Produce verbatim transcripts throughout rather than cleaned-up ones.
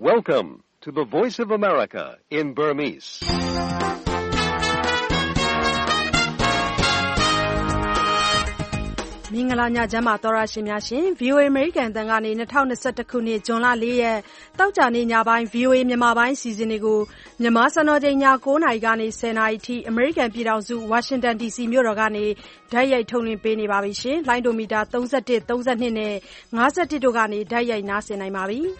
Welcome to the Voice of America in Burmese. ။မင်္ဂလာညချမ်းပါသောရရှင်များရှင် ဗွီအိုအေ American အသံကနေ၂၀၂၁ခုနှစ်ဇွန်လ၄ရက်တောက်ကြနေ့ညပိုင်း ဗွီအိုအေ မြန်မာပိုင်းစီစဉ်တွေကိုမြန်မာစံတော်ချိန်ည၉နာရီကနေ၁၀နာရီထိ American ပြည်ထောင်စု Washington ဒီ စီ မြို့တော်ကနေဓာတ်ရိုက်ထုတ်လွှင့်ပေးနေပါပြီရှင်။လိုင်းဒိုမီတာ၃၁ ၃၂နဲ့၅၁တို့ကနေဓာတ်ရိုက်နားဆင်နိုင်ပါပြီ။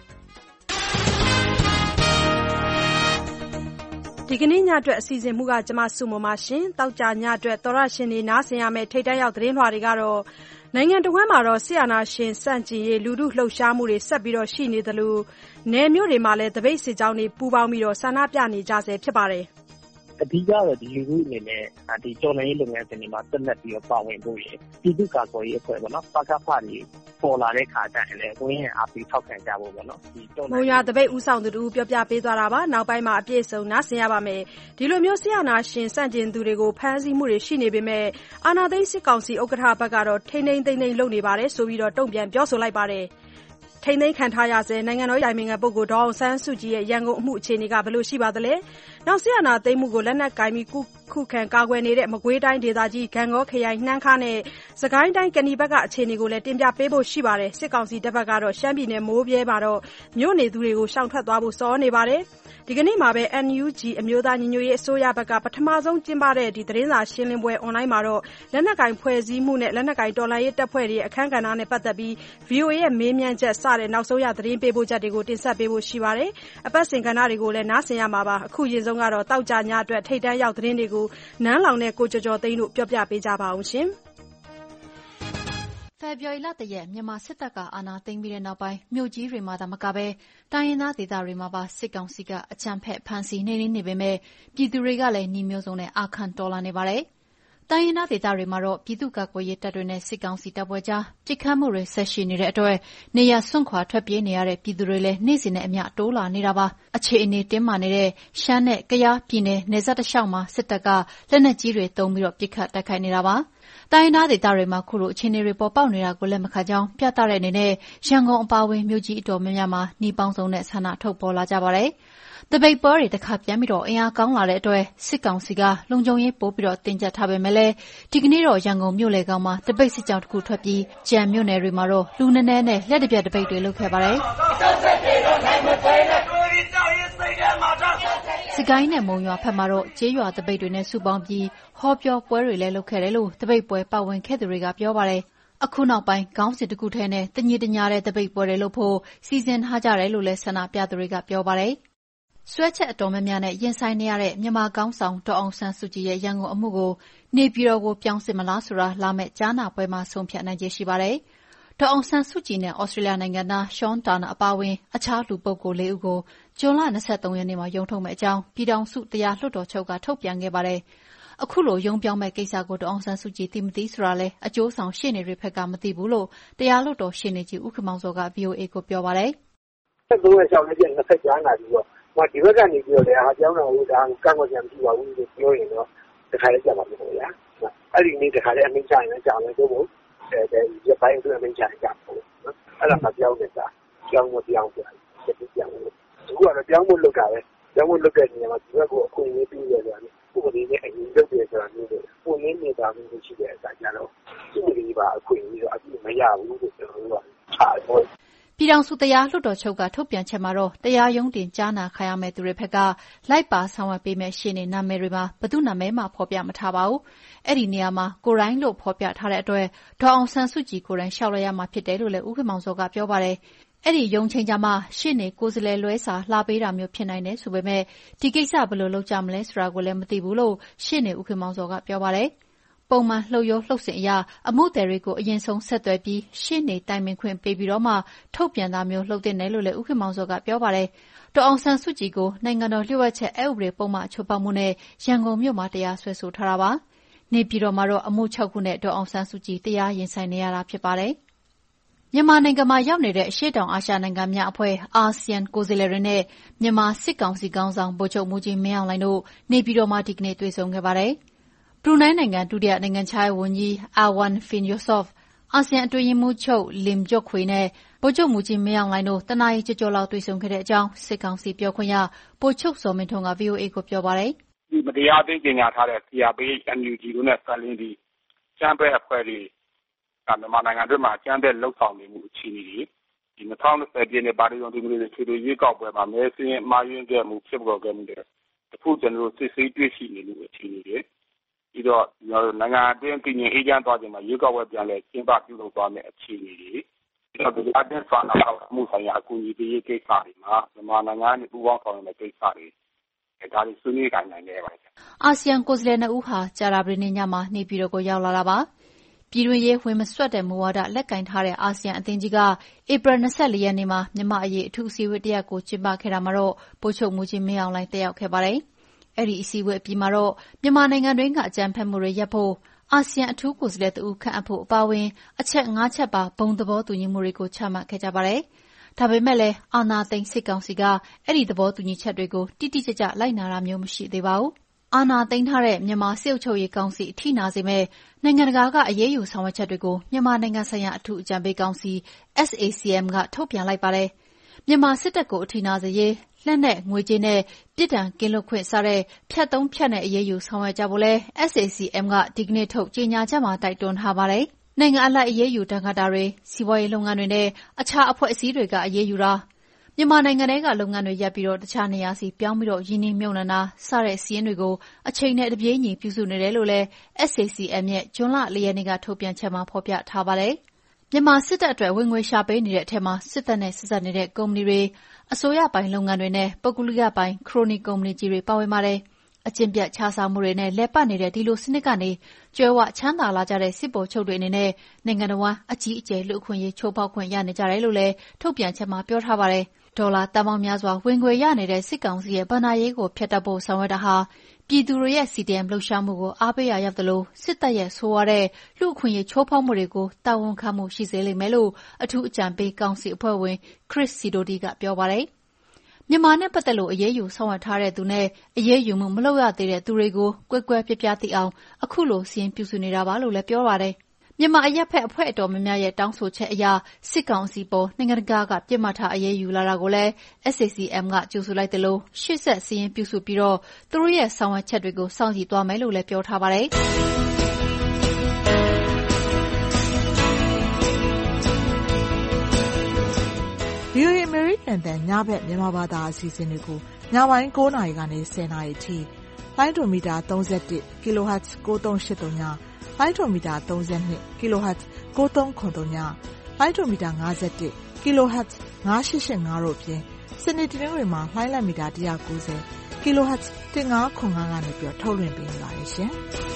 ဒီကနေ့ညအတွက်အစီအစဉ်မှုကကျမစုမမရှင်တောက်ကြညအတွက်သောရရှင်တွေနားဆင်ရမယ့်ထိတ်တန့်ရောက်သတင်းလွှာတွေကတော့နိုင်ငံတော်ဝန်မှာတော့ဆီယနာရှင်စန့်ကျင်ရေးလူထုလှုပ်ရှားမှုတွေဆက်ပြီးတော့ရှိနေသလိုနယ်မြို့တွေမှာလည်းတပိတ်စစ်ကြောင်းတွေပူးပေါင်းပြီးတော့ဆန္ဒပြနေကြဆဲဖြစ်ပါတယ်။အဓိကတော့ဒီလူထုအနေနဲ့ဒီတော်လှန်ရေးလုပ်ငန်းစဉ်တွေမှာတက်လက်ပြီးတော့ပါဝင်ဖို့ရပြည်သူ့ကာကွယ်ရေးအဖွဲ့ပေါ့နော်ပကဖတွေပေါ်လာတဲ့ခါကျရင်လည်းဝင်းရအားပြီးထောက်ခံကြဖို့ပေါ့နော်ဒီတော်လှန်ရေးမုံရွာတပိတ်ဦးဆောင်သူတို့ပြောပြပေးသွားတာပါနောက်ပိုင်းမှာအပြည့်စုံနားဆင်ရပါမယ်ဒီလိုမျိုးဆီယနာရှင်စန့်ကျင်သူတွေကိုဖမ်းဆီးမှုတွေရှိနေပေမဲ့အာဏာသိမ်းစစ်ကောင်စီဥက္ကဋ္ဌဘက်ကတော့ထိန်းထိန်းသိမ်းသိမ်းလုပ်နေပါတယ်ဆိုပြီးတော့တုံ့ပြန်ပြောဆိုလိုက်ပါတယ်ထိန်းသိမ်းခံထားရဆဲနိုင်ငံတော်တိုင်ပင်ခံပုဂ္ဂိုလ်ဒေါ်အောင်ဆန်းစုကြည်ရဲ့ရန်ကုန်အမှုအခြေအနေကဘယ်လိုရှိပါသလဲ။နောက်ဆီယနာသိမ်းမှုကိုလက်နက်ကင်ပြီးခုခံကာကွယ်နေတဲ့မကွေးတိုင်းဒေသကြီးဂံကောခရိုင်နှမ်းခါနဲ့စကိုင်းတိုင်းကဏီဘက်ကအခြေအနေကိုလည်းတင်ပြပေးဖို့ရှိပါတယ်။စစ်ကောင်စီတပ်ဘက်ကတော့ရှမ်းပြည်နယ်မိုးပြဲမှာတော့မြို့နေသူတွေကိုရှောင်ထွက်သွားဖို့စောနေပါတယ်။ဒီကနေ့မှာပဲ N U G အမျိုးသားညီညွတ်ရေးအစိုးရဘက်ကပထမဆုံးကျင်းပတဲ့ဒီသတင်းစာရှင်းလင်းပွဲ online မှာတော့လက်နက်ကင်ဖွဲ့စည်းမှုနဲ့လက်နက်ကင်တော်လှန်ရေးတပ်ဖွဲ့တွေအခမ်းကဏ္ဍနဲ့ပတ်သက်ပြီး V O A ရဲ့မေးမြန်းချက်စတဲ့နောက်ဆုံးရသတင်းပေးပို့ချက်တွေကိုတင်ဆက်ပေးဖို့ရှိပါတယ်။အပတ်စဉ်ကဏ္ဍတွေကိုလည်းနားဆင်ရမှာပါ။အခုရင်ဆုံးကတော့တောက်ကြညအတွက်ထိတ်တန့်ရောက်သတင်းတွေကိုနန်းလောင်နဲ့ကိုကျော်ကျော်သိန်းတို့ပြောပြပေးကြပါအောင်ရှင်။ဖေဖော်ဝါရီလတရက်မြန်မာစစ်တပ်ကအာဏာသိမ်းပြီးတဲ့နောက်ပိုင်းမြို့ကြီးတွေမှာသာမကပဲတိုင်းရင်းသားဒေသတွေမှာပါစစ်ကောင်စီကအကြမ်းဖက်ဖမ်းဆီးနှိမ်နင်းနေပေမဲ့ပြည်သူတွေကလည်းနှီးမျိုးစုံနဲ့အာခံတော်လာနေပါတယ်။တိုင်းရင်းသားဒေသတွေမှာတော့ပြည်သူ့ကာကွယ်ရေးတပ်တွေနဲ့စစ်ကောင်စီတပ်ဖွဲ့ကြားတိုက်ခိုက်မှုတွေဆက်ရှိနေတဲ့အတွက်နေရစွန့်ခွာထွက်ပြေးနေရတဲ့ပြည်သူတွေလည်းနေ့စဉ်နဲ့အမျှတိုးလာနေတာပါ။အခြေအနေတင်းမာနေတဲ့ရှမ်းနဲ့ကယားပြည်နယ်နယ်စပ်တစ်လျှောက်မှာစစ်တပ်ကလက်နက်ကြီးတွေတုံးပြီးတော့ပစ်ခတ်တိုက်ခိုက်နေတာပါ။တိုင်းရင်းသားဒေသတွေမှာခုလိုအခြေအနေတွေပေါ်ပေါက်နေတာကိုလက်မခံကြောင်းပြသတဲ့အနေနဲ့ရန်ကုန်အပါအဝင်မြို့ကြီးအတော်များများမှာနှီးပေါင်းစုံနဲ့ဆန္ဒထုတ်ပေါ်လာကြပါတယ်။တပိတ်ပွဲတွေတစ်ခါပြန်ပြီးတော့အင်အားကောင်းလာတဲ့အတွက်စစ်ကောင်စီကလုံခြုံရေးပိုးပြီးတော့တင်ကြထားပေမဲ့လည်းဒီကနေ့တော့ရန်ကုန်မြို့လေကောင်မှာတပိတ်စစ်ကြောင်းတစ်ခုထွက်ပြီးကြံမြို့နယ်တွေမှာတော့လူနည်းနည်းနဲ့လက်တပြက်တပိတ်တွေလုပ်ခဲ့ပါတယ်။စကိုင်းနဲ့မုံရွာဖက်မှာတော့ကျေးရွာတပိတ်တွေနဲ့စုပေါင်းပြီးဟောပြောပွဲတွေလည်းလုပ်ခဲ့တယ်လို့တပိတ်ပွဲပတ်ဝင်ခဲ့သူတွေကပြောပါတယ်။အခုနောက်ပိုင်းခေါင်းစဉ်တစ်ခုထဲနဲ့တညီတညာတဲ့တပိတ်ပွဲတွေလုပ်ဖို့စီစဉ်ထားကြတယ်လို့လည်းဆန္ဒပြသူတွေကပြောပါတယ်။ဆွဲချက်အတော်များများနဲ့ရင်ဆိုင်နေရတဲ့မြန်မာကောင်းဆောင်ဒေါ်အောင်ဆန်းစုကြည်ရဲ့ရန်ကုန်အမှုကိုနေပြည်တော်ကိုပြောင်းစစ်မလားဆိုတာလာမယ့်ကြားနာပွဲမှာဆုံးဖြတ်နိုင်ခြေရှိပါတယ်။ဒေါ်အောင်ဆန်းစုကြည်နဲ့ဩစတြေးလျနိုင်ငံသားရှွန်တာနာအပါအဝင်အခြားလူပုဂ္ဂိုလ်လေးဦးကိုဇွန်လ၂၃ရက်နေ့မှာရုံးထုတ်မယ့်အကြောင်းပြည်ထောင်စုတရားလွှတ်တော်ချုပ်ကထုတ်ပြန်ခဲ့ပါတယ်။အခုလိုရုံးပြောင်းမဲ့ကိစ္စကိုဒေါ်အောင်ဆန်းစုကြည်သိမသိဆိုတာလဲအကျိုးဆောင်ရှေ့နေတွေဘက်ကမသိဘူးလို့တရားလွှတ်တော်ရှေ့နေကြီးဦးခင်မောင်စောက V O A ကိုပြောပါတယ်။ဆက်သုံးရက်ရှောင်းနေပြန်နှစ်ဖက်ကြားနာပြီးတော့ဟိုဒီဘက်ကနေပြီးတော့လည်းဟာကြောင်းတော်ကိုဒါကန့်ကွက်ကြံမရှိပါဘူးလို့ပြောရင်တော့တခါလေးကြပါမယ်ခင်ဗျာ။အဲ့ဒီနေ့တခါလေးအမိန့်ချရင်လည်းကြာမယ်တို့ကိုအဲဒီရပိုင်းအတွက်အမိန့်ချရင်ကြာပေါ့နော်။အဲ့ဒါမှပြောင်းနေတာပြောင်းမပြောင်းပြန်ဆက်ပြီးပြောင်းလို့အခုကတော့ပြောင်းဖို့လုပ်တာပဲပြောင်းဖို့လုပ်တဲ့နေရာမှာဒီဘက်ကိုအခွင့်အရေးပေးရတယ်ဥပဒေနဲ့အရင်လုပ်တယ်ဆိုတာမျိုးတွေပုံရင်းနေတာမျိုးရှိတဲ့အတိုင်းကျတော့ဥပဒေပါအခွင့်အရေးတော့အခုမရဘူးလို့ကျွန်တော်တို့ကထားတော့ပြည်ထောင်စုတရားလွှတ်တော်ချုပ်ကထုတ်ပြန်ချက်မှာတော့တရားရုံးတင်ကြားနာခံရမယ့်သူတွေဘက်ကလိုက်ပါဆောင်ရွက်ပေးမယ့်ရှင်းနေနာမည်တွေမှာဘယ်သူနာမည်မှဖော်ပြမထားပါဘူး။အဲ့ဒီနေရာမှာကိုရိုင်းလို့ဖော်ပြထားတဲ့အတွက်ဒေါ်အောင်ဆန်းစုကြည်ကိုရိုင်းလျှောက်လိုက်ရမှာဖြစ်တယ်လို့လည်းဦးခင်မောင်စောကပြောပါတယ်။အဲ့ဒီရုံးချင်းကြမှာရှင်းနေကိုယ်စလဲလွဲစာလာပေးတာမျိုးဖြစ်နိုင်တယ်ဆိုပေမဲ့ဒီကိစ္စဘယ်လိုလုပ်ကြမလဲဆိုတာကိုလည်းမသိဘူးလို့ရှင်းနေဦးခင်မောင်စောကပြောပါတယ်။ပုံမှန်လှုပ်ရိုးလှုပ်စဉ်အရာအမှုသည်တွေကိုအရင်ဆုံးဆက်သွယ်ပြီးရှင်းနေတိုင်ပင်ခွင့်ပေးပြီးတော့မှထုတ်ပြန်တာမျိုးလှုပ်တဲ့နယ်လို့လည်းဦးခင်မောင်စောကပြောပါတယ်။ဒေါ်အောင်ဆန်းစုကြည်ကိုနိုင်ငံတော်လျှို့ဝှက်ချက်အဥပဒေပုံမှန်ချိုးဖောက်မှုနဲ့ရန်ကုန်မြို့မှာတရားစွဲဆိုထားတာပါ။နေပြည်တော်မှာတော့အမှု၆ခုနဲ့ဒေါ်အောင်ဆန်းစုကြည်တရားရင်ဆိုင်နေရတာဖြစ်ပါတယ်။မြန်မာနိုင်ငံမှာရောက်နေတဲ့အရှေ့တောင်အာရှနိုင်ငံများအဖွဲ့အာဆီယံကိုယ်စားလှယ်တွေနဲ့မြန်မာစစ်ကောင်စီခေါင်းဆောင်ဗိုလ်ချုပ်မှူးကြီးမင်းအောင်လှိုင်တို့နေပြည်တော်မှာဒီကနေ့တွေ့ဆုံခဲ့ပါတယ်။ဘရူနိုင်းနိုင်ငံဒုတိယနိုင်ငံခြားရေးဝန်ကြီးအာဝန်ဖင်ယိုဆော့ဖ်အာဆီယံအတွင်းရေးမှူးချုပ်လင်ကျော့ခွေနဲ့ဗိုလ်ချုပ်မှူးကြီးမင်းအောင်လှိုင်တို့တနာရီကျော်ကျော်လောက်တွေ့ဆုံခဲ့တဲ့အကြောင်းစစ်ကောင်စီပြောခွင့်ရဗိုလ်ချုပ်ဇော်မင်းထွန်းက ဗွီအိုအေကိုပြောပါတယ်။ဒီမတရားသိမ်းကြေညာထားတဲ့ စီ အာർ ပီ အိတ် အန် ယူ ဂျီ တို့နဲ့ဆက်လင်းပြီးကျန်းဖက်အဖွဲ့တွေမြန်မာနိုင်ငံတွင်းမှာကျန်းဖက်လှုပ်ဆောင်နေမှုအခြေအနေတွေဒီ၂၀၂၀ပြည့်နှစ်ပါတီစုံဒီမိုကရေစီရွေးကောက်ပွဲမှာမဲစင်းမှားယွင်းခဲ့မှုဖြစ်ပေါ်ခဲ့မှုတွေတခုကျွန်တော်တို့စစ်ဆေးတွေ့ရှိနေမှုအခြေအနေတွေပြီးတော့ကျွန်တော်တို့နိုင်ငံအတွင်းပြည်ငြိမ်အေးချမ်းသွားခြင်းမှာရွေးကောက်ပွဲပြန်လည်ကျင်းပပြုလုပ်သွားမယ့်အခြေအနေတွေပြီးတော့ဒီအတင်းဆွမ်းအောင်မှုဆိုင်ရာအကူအညီပေးရေးကိစ္စတွေမှာမြန်မာနိုင်ငံနဲ့ပူးပေါင်းဆောင်ရွက်မယ့်ကိစ္စတွေဒါတွေဆွေးနွေးနိုင်နိုင်နေပါတယ်။အာဆီယံကိုယ်စားလှယ်နှစ်ဦးဟာကြာသပတေးနေ့ညမှာနေပြည်တော်ကိုရောက်လာတာပါ။ပြည်တွင်းရေးဝင်မစွက်တဲ့မူဝါဒလက်ကင်ထားတဲ့အာဆီယံအသင်းကြီးကဧပြီ၂၄ရက်နေ့မှာမြန်မာ့အရေးအထူးအစည်းအဝေးတစ်ရပ်ကိုကျင်းပခဲ့တာမှာတော့ဗိုလ်ချုပ်မှူးကြီးမင်းအောင်လှိုင်တက်ရောက်ခဲ့ပါတယ်။အဲဒီအစည်းအဝေးအပြီးမှာတော့မြန်မာနိုင်ငံတွင်းကအကြမ်းဖက်မှုတွေရပ်ဖို့အာဆီယံအထူးကိုယ်စားလှယ်တဦးခန့်အပ်ဖို့အပါအဝင်အချက်၅ချက်ပါဘုံသဘောတူညီမှုတွေကိုချမှတ်ခဲ့ကြပါတယ်။ဒါပေမဲ့လည်းအာဏာသိမ်းစစ်ကောင်စီကအဲဒီသဘောတူညီချက်တွေကိုတိတိကျကျလိုက်နာတာမျိုးမရှိသေးပါဘူး။အာဏာသိမ်းထားတဲ့မြန်မာစစ်အုပ်ချုပ်ရေးကောင်စီအထိနာစေမဲ့နိုင်ငံတကာကအရေးယူဆောင်ရွက်ချက်တွေကိုမြန်မာနိုင်ငံဆိုင်ရာအထူးအကြံပေးကောင်စီ အက်စ် အေ စီ အမ် ကထုတ်ပြန်လိုက်ပါတယ်။မြန်မာစစ်တပ်ကိုအထိနာစေရေးလက်နက်ငွေကြေးနဲ့ပြည်ထံကင်းလွတ်ခွင့်စတဲ့ဖြတ်သုံးဖြတ်နဲ့အရေးယူဆောင်ရွက်ကြဖို့လဲ အက်စ် အေ စီ အမ် ကဒီကနေ့ထုတ်ကြေညာချက်မှာတိုက်တွန်းထားပါတယ်။နိုင်ငံအလိုက်အရေးယူတန်ခါတာတွေစီးပွားရေးလုပ်ငန်းတွေနဲ့အခြားအဖွဲ့အစည်းတွေကအရေးယူတာမြန်မာနိုင်ငံထဲကလုပ်ငန်းတွေရပ်ပြီးတော့တခြားနေရာစီပြောင်းပြီးတော့ယင်းနှိမ့်မြုပ်နှံတာစတဲ့စီးရင်တွေကိုအချိန်နဲ့တပြေးညီပြုစုနေတယ်လို့လည်း အက်စ် အေ စီ အမ် ရဲ့ဇွန်လ၄ရက်နေ့ကထုတ်ပြန်ချက်မှာဖော်ပြထားပါတယ်။မြန်မာစစ်တပ်အတွက်ဝင်ငွေရှာပေးနေတဲ့အထက်မှာစစ်တပ်နဲ့ဆက်စပ်နေတဲ့ကုမ္ပဏီတွေအစိုးရပိုင်လုပ်ငန်းတွေနဲ့ပုဂ္ဂလိကပိုင်ခရိုနီကုမ္ပဏီကြီးတွေပါဝင်ပါတယ်။အကျင့်ပြတ်ခြစားမှုတွေနဲ့လဲပတ်နေတဲ့ဒီလိုစနစ်ကနေကျွဲဝချမ်းသာလာကြတဲ့စစ်ဗိုလ်ချုပ်တွေအနေနဲ့နိုင်ငံတော်ဝန်အကြီးအကျယ်လူအခွင့်ရေးချိုးဖောက်ခွင့်ရနေကြတယ်လို့လည်းထုတ်ပြန်ချက်မှာပြောထားပါတယ်။ဒေါ်လာတန်ပေါင်းများစွာဝင်ငွေရနေတဲ့စစ်ကောင်စီရဲ့ဗဏ္ဍာရေးကိုဖျက်တက်ဖို့ဆောင်ရွက်တာဟာပြည်သူတွေရဲ့ စီ ဒီ အမ် လှုပ်ရှားမှုကိုအားပေးရာရောက်သလိုစစ်တပ်ရဲ့ဆိုးဝါးတဲ့လူအခွင့်ရေးချိုးဖောက်မှုတွေကိုတာဝန်ခံမှုရှိစေလိမ့်မယ်လို့အထူးအကြံပေးကောင်စီအဖွဲ့ဝင်ခရစ်စီဒိုတီကပြောပါတယ်။မြန်မာနဲ့ပတ်သက်လို့အရေးယူဆောင်ရွက်ထားတဲ့သူနဲ့အရေးယူမှုမလုပ်ရသေးတဲ့သူတွေကိုကွဲကွဲပြားပြားသိအောင်အခုလိုစီရင်ပြုစုနေတာပါလို့လည်းပြောပါတယ်။မြန်မာအရက်ဖက်အဖွဲ့အတော်များများရဲ့တောင်းဆိုချက်အရစစ်ကောင်စီပေါ်နိုင်ငံတကာကပြစ်မှတ်ထားအရေးယူလာတာကိုလည်း အက်စ် အေ စီ အမ် ကကြိုဆိုလိုက်တယ်လို့ရှေ့ဆက်စီရင်ပြုစုပြီးတော့သူတို့ရဲ့ဆောင်ရွက်ချက်တွေကိုစောင့်ကြည့်သွားမယ်လို့လည်းပြောထားပါတယ်။ဗွီအိုအေ American တန်ညဘက်မြန်မာဘာသာအစီအစဉ်တွေကိုညပိုင်း၉နာရီကနေ၁၀နာရီထိလိုင်းဒိုမီတာ၃၁ kilohertz ၉၃၈၃ညလိုင်းဒိုမီတာ၃၂ kilohertz ၉၃၇၃ညလိုင်းဒိုမီတာ၅၁ kilohertz ၅၈၈၅တို့ဖြင့်စနေတနင်္ဂနွေမှာလိုင်းလက်မီတာ၁၉၀ kilohertz ၁၅၇၅ကနေပြီးထုတ်လွှင့်ပေးနေပါတယ်ရှင်။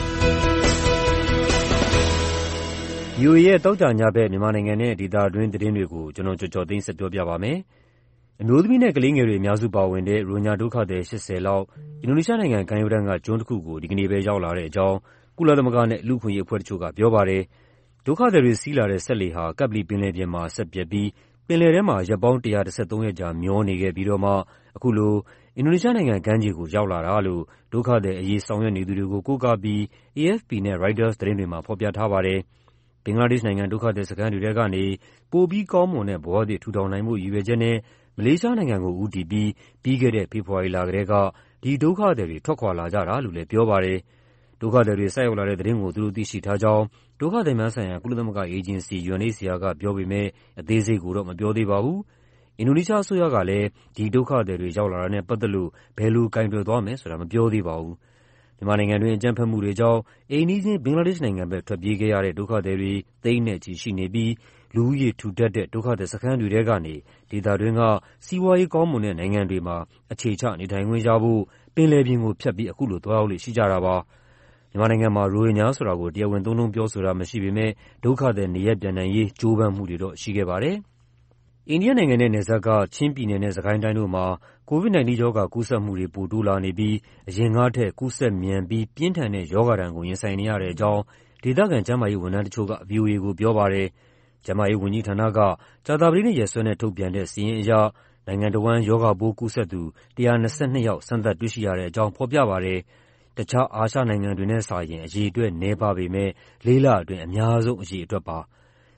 ဗွီအိုအေရဲ့တောက်ကြညဘက်မြန်မာနိုင်ငံနဲ့ဒေသတွင်းသတင်းတွေကိုကျွန်တော်ကြော်ကြော်သိန်းဆက်ပြောပြပါမယ်။အမျိုးသမီးနဲ့ကလေးငယ်တွေအများစုပါဝင်တဲ့ရိုဟင်ဂျာဒုက္ခသည်၈၀လောက်အင်ဒိုနီးရှားနိုင်ငံကမ်းရိုးတန်းကကျွန်းတစ်ခုကိုဒီကနေ့ပဲရောက်လာတဲ့အကြောင်းကုလသမဂ္ဂနဲ့လူ့အခွင့်အရေးအဖွဲ့တချို့ကပြောပါတယ်။ဒုက္ခသည်တွေစီးလာတဲ့စက်လှေဟာကပ္ပလီပင်လယ်ပြင်မှာဆက်ပျက်ပြီးပင်လယ်ထဲမှာရက်ပေါင်း၁၁၃ရက်ကြာမျောနေခဲ့ပြီးတော့မှအခုလိုအင်ဒိုနီးရှားနိုင်ငံကမ်းခြေကိုရောက်လာတာလို့ဒုက္ခသည်အရေးဆောင်ရွက်နေသူတွေကိုကိုးကားပြီး အေ အက်ဖ်ပီ နဲ့ Reuters သတင်းတွေမှာဖော်ပြထားပါတယ်။ဘင်္ဂလားဒေ့ရှ်နိုင်ငံဒုက္ခသည်စခန်းတွေထဲကနေပိုပြီးကောင်းမွန်တဲ့ဘဝသစ်ထူထောင်နိုင်ဖို့ရည်ရွယ်ချက်နဲ့မလေးရှားနိုင်ငံကိုဦးတည်ပြီးပြီးခဲ့တဲ့ဖေဖော်ဝါရီလကတည်းကဒီဒုက္ခသည်တွေထွက်ခွာလာကြတာလို့လည်းပြောပါတယ်။ဒုက္ခသည်တွေဆိုက်ရောက်လာတဲ့သတင်းကိုသူတို့သိရှိထားကြောင်းဒုက္ခသည်များဆိုင်ရာကုလသမဂ္ဂအေဂျင်စီ ယူအန် အိတ် စီ အာ ကပြောပေမဲ့အသေးစိတ်ကိုတော့မပြောသေးပါဘူး။အင်ဒိုနီးရှားအစိုးရကလည်းဒီဒုက္ခသည်တွေရောက်လာတာနဲ့ပတ်သက်လို့ဘယ်လိုကိုင်တွယ်သွားမယ်ဆိုတာမပြောသေးပါဘူး။မြန်မာနိုင်ငံတွင်းအကြမ်းဖက်မှုတွေကြောင့်အိမ်နီးချင်းဘင်္ဂလားဒေ့ရှ်နိုင်ငံဘက်ထွက်ပြေးခဲ့ရတဲ့ဒုက္ခသည်တွေသိန်းနဲ့ချီရှိနေပြီးလူဦးရေထူထပ်တဲ့ဒုက္ခသည်စခန်းတွေထဲကနေဒေသတွင်းကစီးပွားရေးကောင်းမွန်တဲ့နိုင်ငံတွေမှာအခြေချနေထိုင်ခွင့်ရဖို့ပင်လယ်ပြင်ကိုဖြတ်ပြီးအခုလိုသွားရောက်လေ့ရှိကြတာပါ။မြန်မာနိုင်ငံမှာရိုဟင်ဂျာဆိုတာကိုတရားဝင်သုံးနှုန်းပြောဆိုတာမရှိပေမဲ့ဒုက္ခသည်နေရပ်ပြန်နိုင်ရေးကြိုးပမ်းမှုတွေတော့ရှိခဲ့ပါတယ်။အိန္ဒိယနိုင်ငံနဲ့နယ်စပ်ကချင်းပြည်နယ်နဲ့စစ်ကိုင်းတိုင်းတို့မှာကိုဗစ် ၁၉ ရောဂါကူးစက်မှုတွေပိုတိုးလာနေပြီးအရင်ကထက်ကူးစက်မြန်ပြီးပြင်းထန်တဲ့ရောဂါဒဏ်ကိုရင်ဆိုင်နေရတဲ့အကြောင်းဒေသခံကျန်းမာရေးဝန်ထမ်းတချို့က ဗွီအိုအေကိုပြောပါတယ်။ကျန်းမာရေးဝန်ကြီးဌာနကကြာသပတေးနေ့ရက်စွဲနဲ့ထုတ်ပြန်တဲ့စာရင်းအရနိုင်ငံတစ်ဝန်းရောဂါပိုးကူးစက်သူ၁၂၂ယောက်စမ်းသပ်တွေ့ရှိရတဲ့အကြောင်းဖော်ပြပါတယ်။တခြားအာရှနိုင်ငံတွေနဲ့စာရင်အရေအတွက်နည်းပါးပေမဲ့လေးလအတွင်းအများဆုံးအရေအတွက်ပါ။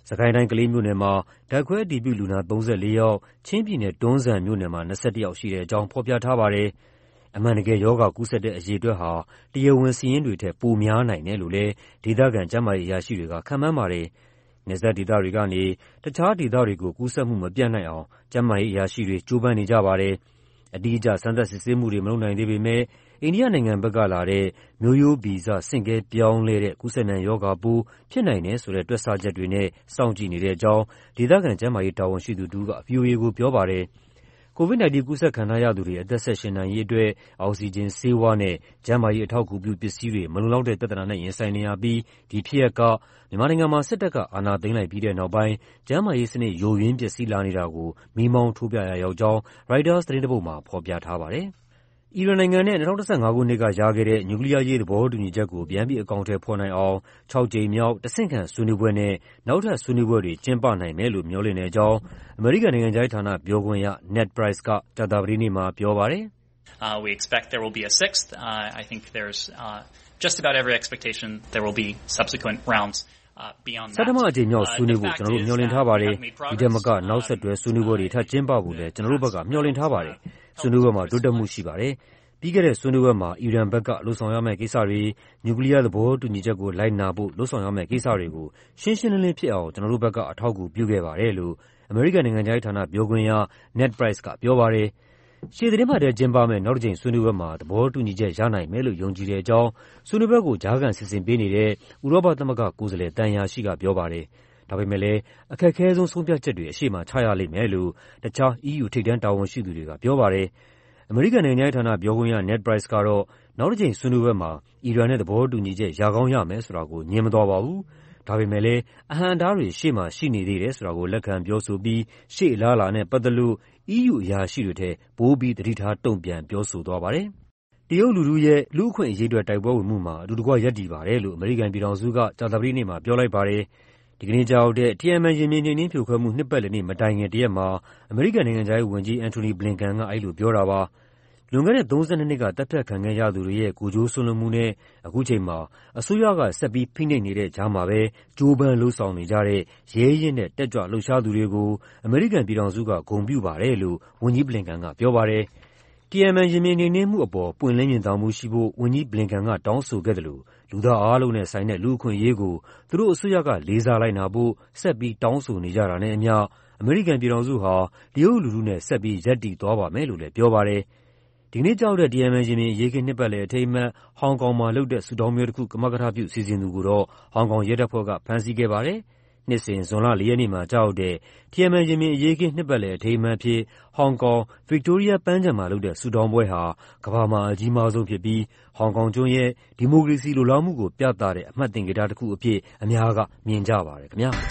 စစ်ကိုင်းတိုင်းကလေးမြို့နယ်မှာဓာတ်ခွဲအတည်ပြုလူနာသုံးဆယ့်လေးယောက်၊ချင်းပြည်နယ်တွန်းဇံမြို့နယ်မှာ၂၁ယောက်ရှိတဲ့အကြောင်းဖော်ပြထားပါတယ်။အမှန်တကယ်ရောဂါကူးစက်တဲ့အရေအတွက်ဟာတရားဝင်စာရင်းတွေထက်ပိုများနိုင်တယ်လို့လည်းဒေသခံကျန်းမာရေးအရာရှိတွေကခန့်မှန်းပါတယ်။နယ်စပ်ဒေသတွေကနေတခြားဒေသတွေကိုကူးစက်မှုမပြန့်နှံ့အောင်ကျန်းမာရေးအရာရှိတွေကြိုးပမ်းနေကြပါတယ်။အတိအကျစမ်းသပ်စစ်ဆေးမှုတွေမလုပ်နိုင်သေးပေမယ့်အိန္ဒိယနိုင်ငံဘက်ကလာတဲ့မျိုးရိုးဗီဇဆင့်ကဲပြောင်းလဲတဲ့ကူးစက်မြန်ရောဂါပိုးဖြစ်နိုင်တယ်ဆိုတဲ့တွက်ဆချက်တွေနဲ့စောင့်ကြည့်နေတဲ့အကြောင်းဒေသခံကျန်းမာရေးတာဝန်ရှိသူတဦးက ဗွီအိုအေကိုပြောပါတယ်။ ကိုဗစ်-၁၉ ကူးစက်ခံထားရသူတွေအသက်ဆက်ရှင်နိုင်ရေးအတွက်အောက်ဆီဂျင်ဆေးဝါးနဲ့ကျန်းမာရေးအထောက်အကူပြုပစ္စည်းတွေမလုံလောက်တဲ့ပြဿနာနဲ့ရင်ဆိုင်နေရပြီးဒီဖြစ်ရပ်ကမြန်မာနိုင်ငံမှာစစ်တပ်ကအာဏာသိမ်းလိုက်ပြီးတဲ့နောက်ပိုင်းကျန်းမာရေးစနစ်ယိုယွင်းပျက်စီးလာနေတာကိုမီးမောင်းထိုးပြရာရောက်ကြောင်းရိုက်တာသတင်းတပုဒ်မှာဖော်ပြထားပါတယ်။အီရန်နိုင်ငံနဲ့၂၀၁၅ခုနှစ်ကရခဲ့တဲ့နျူကလီးယားရေးသဘောတူညီချက်ကိုပြန်ပြီးအကောင်အထည်ဖော်နိုင်အောင်ခြောက်ကြိမ်မြောက်တဆင့်ခံဆွေးနွေးပွဲနဲ့နောက်ထပ်ဆွေးနွေးပွဲတွေကျင်းပနိုင်မယ်လို့မျှော်လင့်တဲ့အကြောင်းအမေရိကန်နိုင်ငံခြားရေးဌာနပြောခွင့်ရ Ned Price ကကြာသပတေးနေ့မှာပြောပါတယ်။ Uh, we expect there will be a sixth. Uh, I think there's uh, just about every expectation there will be subsequent rounds. ဆဌမအကြိမ်မြောက်ဆွေးနွေးဖို့ကျနော်တို့မျှော်လင့်ထားပါတယ်။ဒီထက်မကနောက်ဆက်တွဲဆွေးနွေးပွဲတွေထပ်ကျင်းပဖို့လည်းကျနော်တို့ဘက်ကမျှော်လင့်ထားပါတယ်။ဆွေးနွေးပွဲမှာတိုးတက်မှုရှိပါတယ်။ပြီးခဲ့တဲ့ဆွေးနွေးပွဲမှာအီရန်ဘက်ကလုပ်ဆောင်ရမယ့်ကိစ္စတွေ၊နျူကလီးယားသဘောတူညီချက်ကိုလိုက်နာဖို့လုပ်ဆောင်ရမယ့်ကိစ္စတွေကိုရှင်းရှင်းလင်းလင်းဖြစ်အောင်ကျနော်တို့ဘက်ကအထောက်အကူပြုခဲ့ပါတယ်လို့အမေရိကန်နိုင်ငံခြားရေးဌာနပြောခွင့်ရ Ned Price ကပြောပါတယ်။ရှေ့သီတင်းပတ်ထဲကျင်းပမယ့်နောက်တကြိမ်ဆွေးနွေးပွဲမှာသဘောတူညီချက်ရနိုင်မယ်လို့ယုံကြည်တဲ့အကြောင်းဆွေးနွေးပွဲကိုကြားခံစီစဉ်ပေးနေတဲ့ဥရောပသမဂ္ဂကိုယ်စားလှယ်သံအရာရှိကပြောပါတယ်။ဒါပေမယ့်လည်းအခက်ခဲဆုံးဆုံးဖြတ်ချက်တွေအရှေ့မှာချရလိမ့်မယ်လို့တခြား အီးယူ ထိပ်တန်းတာဝန်ရှိသူတွေကပြောပါတယ်။အမေရိကန်နိုင်ငံခြားရေးဌာနပြောခွင့်ရ Ned Price ကတော့နောက်တကြိမ်ဆွေးနွေးပွဲမှာအီရန်နဲ့သဘောတူညီချက်ရကောင်းရမယ်ဆိုတာကိုငြင်းမသွားပါဘူး။ဒါပေမယ့်လည်းအဟန့်အတားတွေရှေ့မှာရှိနေသေးတယ်ဆိုတာကိုလက်ခံပြောဆိုပြီးရှေ့အလားအလာနဲ့ပတ်သက်လို့အီးယူအရာရှိတွေထက်ပိုပြီးသတိထားတုံ့ပြန်ပြောဆိုသွားပါတယ်။တရုတ်လူထုရဲ့လူ့အခွင့်အရေးအတွက်တိုက်ပွဲဝင်မှုမှာအတူတကွရပ်တည်ပါတယ်လို့အမေရိကန်ပြည်ထောင်စုကကြာသပတေးနေ့မှာပြောလိုက်ပါတယ်။ဒီကနေ့ကျရောက်တဲ့ တီအန်အန်ရင်ပြင်နှိမ်နင်းဖြိုခွဲမှုနှစ်ပတ်လည်နေ့မတိုင်ခင်တရက်မှာအမေရိကန်နိုင်ငံခြားရေးဝန်ကြီး Antony Blinken ကအဲဒီလိုပြောတာပါ။လွန်ခဲ့တဲ့သုံးဆယ့်နှစ်နှစ်ကသတ်ဖြတ်ခံခဲ့ရသူတွေရဲ့ကိုယ်ကျိုးစွန့်လွှတ်မှုနဲ့အခုချိန်မှာအစိုးရကဆက်ပြီးဖိနှိပ်နေတဲ့ကြားမှာပဲကြိုးပမ်းလုပ်ဆောင်နေကြတဲ့ရဲရင့်တဲ့တက်ကြွလှုပ်ရှားသူတွေကိုအမေရိကန်ပြည်ထောင်စုကဂုဏ်ပြုပါတယ်လို့ဝန်ကြီး Blinken ကပြောပါတယ်။တီအန်အန်ရင်ပြင်နှိမ်နင်းမှုအပေါ်ပွင့်လင်းမြင်သာမှုရှိဖို့ဝန်ကြီး Blinken ကတောင်းဆိုခဲ့သလိုလူသားအားလုံးနဲ့ဆိုင်တဲ့လူ့အခွင့်အရေးကိုသူတို့အစိုးရကလေးစားလိုက်နာဖို့ဆက်ပြီးတောင်းဆိုနေကြတာနဲ့အမျှအမေရိကန်ပြည်ထောင်စုဟာတရုတ်လူထုနဲ့ဆက်ပြီးရပ်တည်သွားပါမယ်လို့လည်းပြောပါတယ်။ဒီကနေ့ကျရောက်တဲ့တီအန်အန်ရင်ပြင်အရေးအခင်းနှစ်ပတ်လည်အထိမ်းအမှတ်ဟောင်ကောင်မှာလုပ်တဲ့ဆုတောင်းပွဲတခုကမကထပြုစီစဉ်သူကိုတော့ဟောင်ကောင်ရဲတပ်ဖွဲ့ကဖမ်းဆီးခဲ့ပါတယ်။နှစ်စဉ်ဇွန်လလေးရက်နေ့မှာကျရောက်တဲ့တီအန်အန်ရင်ပြင်အရေးအခင်းနှစ်ပတ်လည်အထိမ်းအမှတ်အဖြစ်ဟောင်ကောင်ဗစ်တိုးရီးယားပန်းခြံမှာလုပ်တဲ့ဆုတောင်းပွဲဟာကမ္ဘာမှာအကြီးမားဆုံးဖြစ်ပြီးဟောင်ကောင်ကျွန်းရဲ့ဒီမိုကရေစီလိုလားမှုကိုပြသတဲ့အမှတ်သင်္ကေတတခုအဖြစ်အများကမြင်ကြပါတယ်ခင်ဗျာ။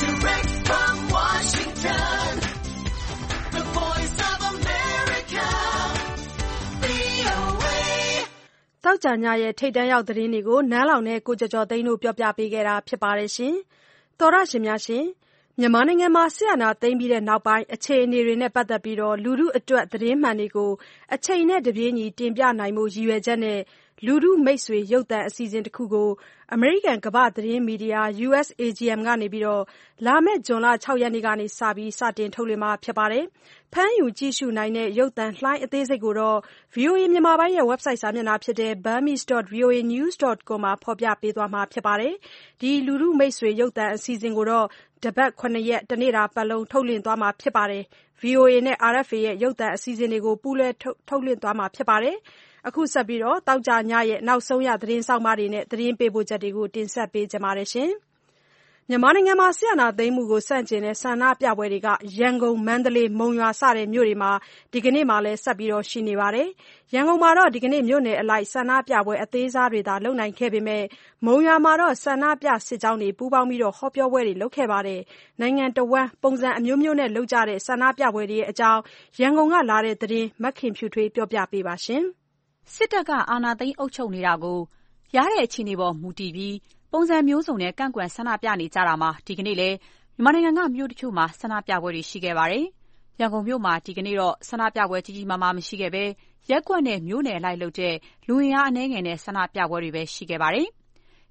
သောကြာညရဲ့ထိပ်တန်းရောက်သတင်းတွေကိုနန်းလောင်နဲ့ကိုကျော်ကျော်သိန်းတို့ပြောပြပေးခဲ့တာဖြစ်ပါတယ်ရှင်။သောရရှင်များရှင်မြန်မာနိုင်ငံမှာဆရာနာသိမ်းပြီးတဲ့နောက်ပိုင်းအခြေအနေတွေနဲ့ပတ်သက်ပြီးတော့လူထုအတွက်သတင်းမှန်တွေကိုအချိန်နဲ့တပြေးညီတင်ပြနိုင်မှုရည်ရွယ်ချက်နဲ့လူထုမိတ်ဆွေရုပ်သံအစီအစဉ်တစ်ခုကိုအမေရိကန်ကမ္ဘာသတင်းမီဒီယာ ယူ အက်စ် အေ ဂျီ အမ် ကနေပြီးတော့လာမယ့်ဇွန်လခြောက်ရက်နေ့ကနေစပြီးစတင်ထုတ်လွှင့်မှာဖြစ်ပါတယ်။ဖမ်းယူကြည့်ရှုနိုင်တဲ့ရုပ်သံလှိုင်းအသေးစိတ်ကိုတော့ ဗွီအိုအေမြန်မာပိုင်းရဲ့ website စာမျက်နှာဖြစ်တဲ့ burmese dot v o a news dot com မှာဖော်ပြပေးသွားမှာဖြစ်ပါတယ်။ဒီလူထုမိတ်ဆွေရုပ်သံအစီအစဉ်ကိုတော့တပတ်ခုနှစ်ရက်တနေ့တာပတ်လုံးထုတ်လွှင့်သွားမှာဖြစ်ပါတယ်။ ဗွီအိုအေနဲ့ အာရ်အက်ဖ်အေ ရဲ့ရုပ်သံအစီအစဉ်တွေကိုပူးတွဲထုတ်လွှင့်သွားမှာဖြစ်ပါတယ်။အခုဆက်ပြီးတော့သောကြာညရဲ့နောက်ဆုံးရသတင်းဆောင်မတွေနဲ့သတင်းပေးပို့ချက်တွေကိုတင်ဆက်ပေးကြပါမယ်ရှင်။မြန်မာနိုင်ငံမှာဆရာနာသိမ်းမှုကိုဆန့်ကျင်တဲ့ဆန္ဒပြပွဲတွေကရန်ကုန်၊မန္တလေး၊မုံရွာစတဲ့မြို့တွေမှာဒီကနေ့မှလည်းဆက်ပြီးရှိနေပါတယ်။ရန်ကုန်မှာတော့ဒီကနေ့မြို့နယ်အလိုက်ဆန္ဒပြပွဲအသေးစားတွေသာလုပ်နိုင်ခဲ့ပေမဲ့မုံရွာမှာတော့ဆန္ဒပြစစ်ကြောင်းတွေပူးပေါင်းပြီးတော့ဟောပြောပွဲတွေလုပ်ခဲ့ပါတယ်။နိုင်ငံတော်ဝန်ပုံစံအမျိုးမျိုးနဲ့လုပ်ကြတဲ့ဆန္ဒပြပွဲတွေရဲ့အကြောင်းရန်ကုန်ကလာတဲ့သတင်းမခင်ဖြူထွေးပြောပြပေးပါရှင်။စစ်တပ်ကအာဏာသိမ်းအုပ်ချုပ်နေတာကိုရတဲ့အခြေအနေပေါ်မူတည်ပြီးပုံစံမျိုးစုံနဲ့ကန့်ကွက်ဆန္ဒပြနေကြတာမှာဒီကနေ့လည်းမြန်မာနိုင်ငံကမြို့တချို့မှာဆန္ဒပြပွဲတွေရှိခဲ့ပါတယ်။ရန်ကုန်မြို့မှာဒီကနေ့တော့ဆန္ဒပြပွဲကြီးကြီးမားမားမရှိခဲ့ဘဲရက်ကွက်နဲ့မြို့နယ်လိုက်လုပ်တဲ့လူဝင်အားအနည်းငယ်နဲ့ဆန္ဒပြပွဲတွေပဲရှိခဲ့ပါတယ်။